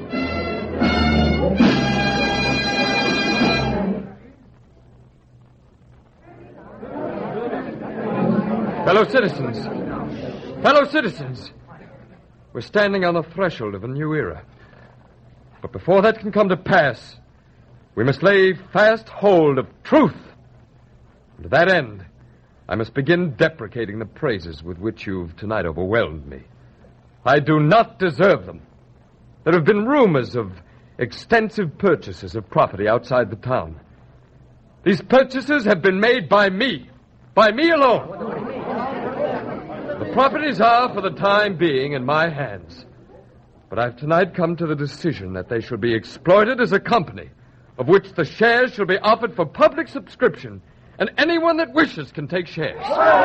M: Fellow citizens, we're standing on the threshold of a new era. But before that can come to pass, we must lay fast hold of truth. And to that end, I must begin deprecating the praises with which you've tonight overwhelmed me. I do not deserve them. There have been rumors of extensive purchases of property outside the town. These purchases have been made by me alone. The properties are, for the time being, in my hands. But I've tonight come to the decision that they shall be exploited as a company, of which the shares shall be offered for public subscription, and anyone that wishes can take shares.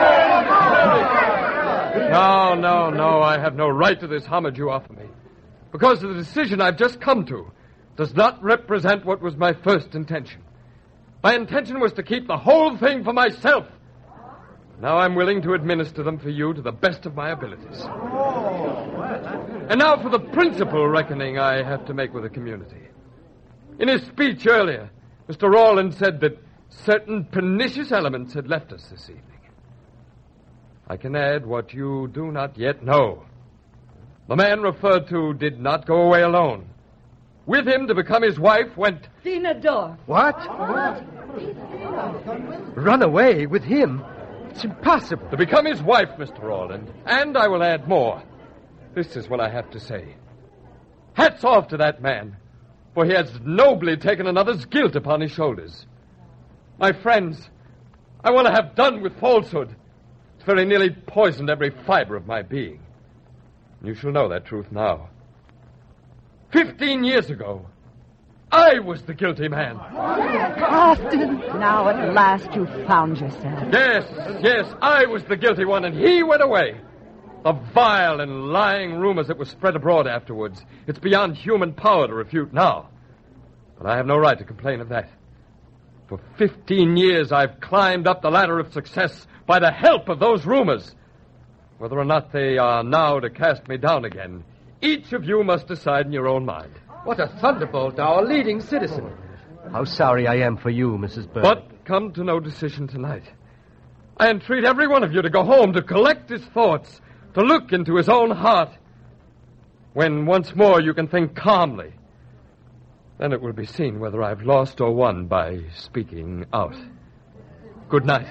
M: No, I have no right to this homage you offer me, because the decision I've just come to does not represent what was my first intention. My intention was to keep the whole thing for myself. Now I'm willing to administer them for you to the best of my abilities. And now for the principal reckoning I have to make with the community. In his speech earlier, Mr. Rowland said that certain pernicious elements had left us this evening. I can add what you do not yet know. The man referred to did not go away alone. With him to become his wife went...
P: Dina Dorf.
D: What? Run away with him? It's impossible.
M: To become his wife, Mr. Rowland. And I will add more. This is what I have to say. Hats off to that man, for he has nobly taken another's guilt upon his shoulders. My friends, I want to have done with falsehood. It's very nearly poisoned every fiber of my being. You shall know that truth now. 15 years ago, I was the guilty man.
E: Carsten, now at last you've found yourself.
M: Yes, I was the guilty one, and he went away. The vile and lying rumors that were spread abroad afterwards, it's beyond human power to refute now. But I have no right to complain of that. For 15 years, I've climbed up the ladder of success by the help of those rumors. Whether or not they are now to cast me down again, each of you must decide in your own mind.
D: What a thunderbolt, our leading citizen. How sorry I am for you, Mrs. Burke.
M: But come to no decision tonight. I entreat every one of you to go home, to collect his thoughts, to look into his own heart. When once more you can think calmly, then it will be seen whether I've lost or won by speaking out. Good night.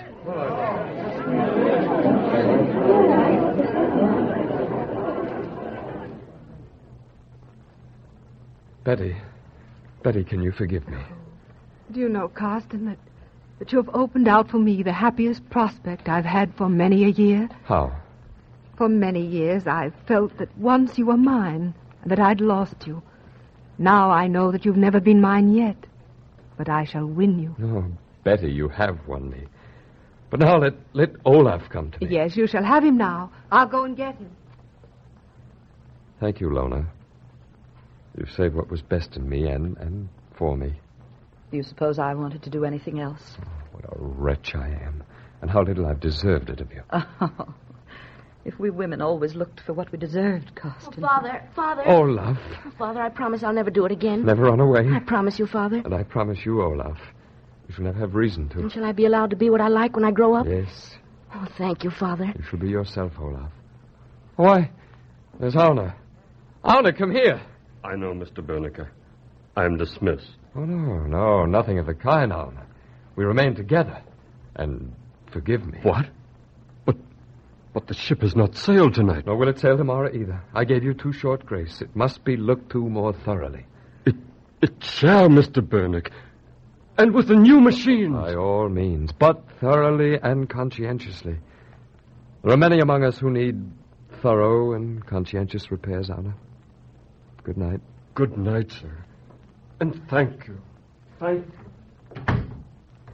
M: Betty, can you forgive me?
J: Do you know, Carsten, that you have opened out for me the happiest prospect I've had for many a year?
M: How?
J: For many years I've felt that once you were mine and that I'd lost you. Now I know that you've never been mine yet, but I shall win you.
M: Oh, Betty, you have won me. But now let Olaf come to me.
J: Yes, you shall have him now. I'll go and get him.
M: Thank you, Lona. You've saved what was best in me and for me.
P: Do you suppose I wanted to do anything else?
M: Oh, what a wretch I am. And how little I've deserved it of you.
P: Oh, if we women always looked for what we deserved, Carsten.
O: Oh, Father.
M: Olaf.
O: Father, I promise I'll never do it again.
M: Never run away.
O: I promise you, Father.
M: And I promise you, Olaf, you shall never have reason to.
O: And shall I be allowed to be what I like when I grow up?
M: Yes.
O: Oh, thank you, Father.
M: You shall be yourself, Olaf. Why, there's Auna. Auna, come here.
Q: I know, Mr. Bernicker. I am dismissed.
M: Oh, no, nothing of the kind, Auna. We remain together. And forgive me.
Q: What? But the ship has not sailed tonight.
M: Nor will it sail tomorrow either. I gave you too short grace. It must be looked to more thoroughly.
Q: It shall, Mr. Bernick. And with the new machines.
M: By all means, but thoroughly and conscientiously. There are many among us who need thorough and conscientious repairs, Auna. Good night.
Q: Good night, sir. And thank you. Thank you.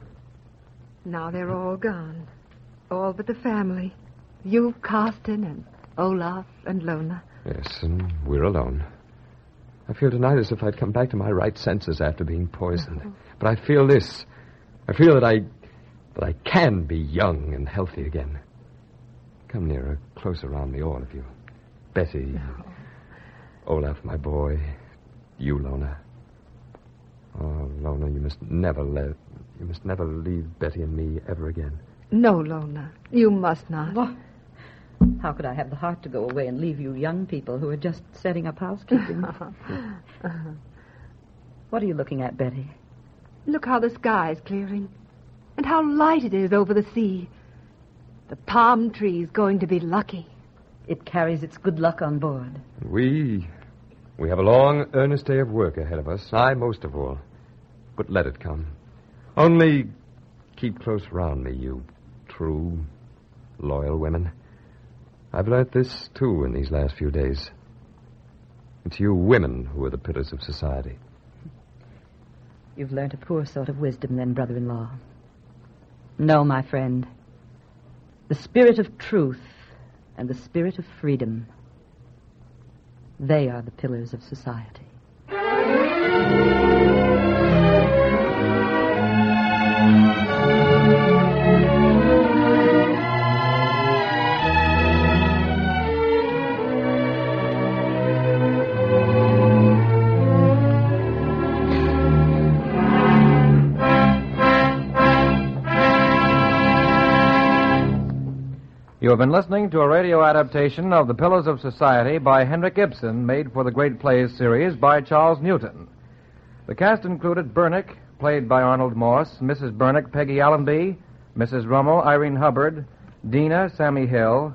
J: Now they're all gone. All but the family. You, Carsten, and Olaf, and Lona.
M: Yes, and we're alone. I feel tonight as if I'd come back to my right senses after being poisoned.
J: Oh.
M: But I feel this. I feel that I can be young and healthy again. Come nearer, close around me, all of you. Betty, Olaf, my boy, you, Lona. Oh, Lona, you must never leave Betty and me ever again.
J: No, Lona, you must not.
P: Well, how could I have the heart to go away and leave you young people who are just setting up housekeeping? What are you looking at, Betty?
J: Look how the sky's clearing. And how light it is over the sea. The palm tree's going to be lucky.
P: It carries its good luck on board.
M: We have a long, earnest day of work ahead of us. I most of all. But let it come. Only keep close around me, you true, loyal women. I've learnt this, too, in these last few days. It's you women who are the pillars of society.
P: You've learnt a poor sort of wisdom, then, brother-in-law. No, my friend. The spirit of truth and the spirit of freedom, they are the pillars of society.
A: You have been listening to a radio adaptation of The Pillars of Society by Henrik Ibsen, made for the Great Plays series by Charles Newton. The cast included Bernick, played by Arnold Moss, Mrs. Bernick, Peggy Allenby, Mrs. Rummel, Irene Hubbard, Dina, Sammy Hill,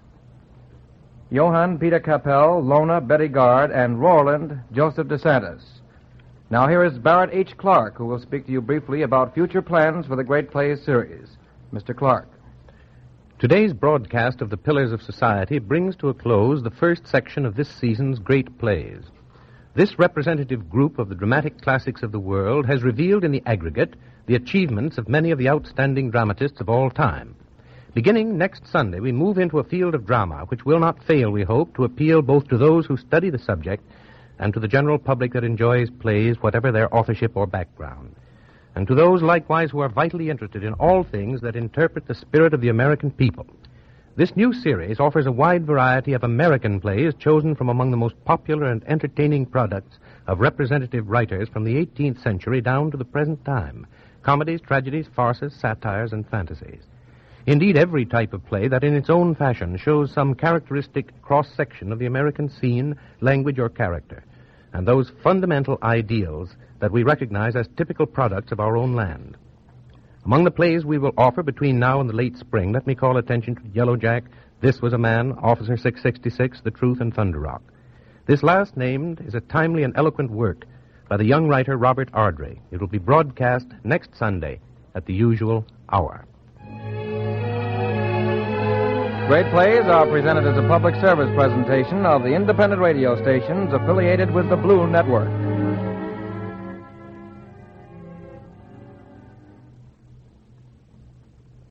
A: Johann, Peter Capel, Lona, Betty Gard, and Roland, Joseph DeSantis. Now here is Barrett H. Clark, who will speak to you briefly about future plans for the Great Plays series. Mr. Clark.
B: Today's broadcast of The Pillars of Society brings to a close the first section of this season's Great Plays. This representative group of the dramatic classics of the world has revealed in the aggregate the achievements of many of the outstanding dramatists of all time. Beginning next Sunday, we move into a field of drama which will not fail, we hope, to appeal both to those who study the subject and to the general public that enjoys plays, whatever their authorship or background, and to those likewise who are vitally interested in all things that interpret the spirit of the American people. This new series offers a wide variety of American plays chosen from among the most popular and entertaining products of representative writers from the 18th century down to the present time: comedies, tragedies, farces, satires, and fantasies. Indeed, every type of play that in its own fashion shows some characteristic cross-section of the American scene, language, or character, and those fundamental ideals that we recognize as typical products of our own land. Among the plays we will offer between now and the late spring, let me call attention to Yellow Jack, This Was a Man, Officer 666, The Truth, and Thunder Rock. This last named is a timely and eloquent work by the young writer Robert Ardrey. It will be broadcast next Sunday at the usual hour.
A: Great Plays are presented as a public service presentation of the independent radio stations affiliated with the Blue Network.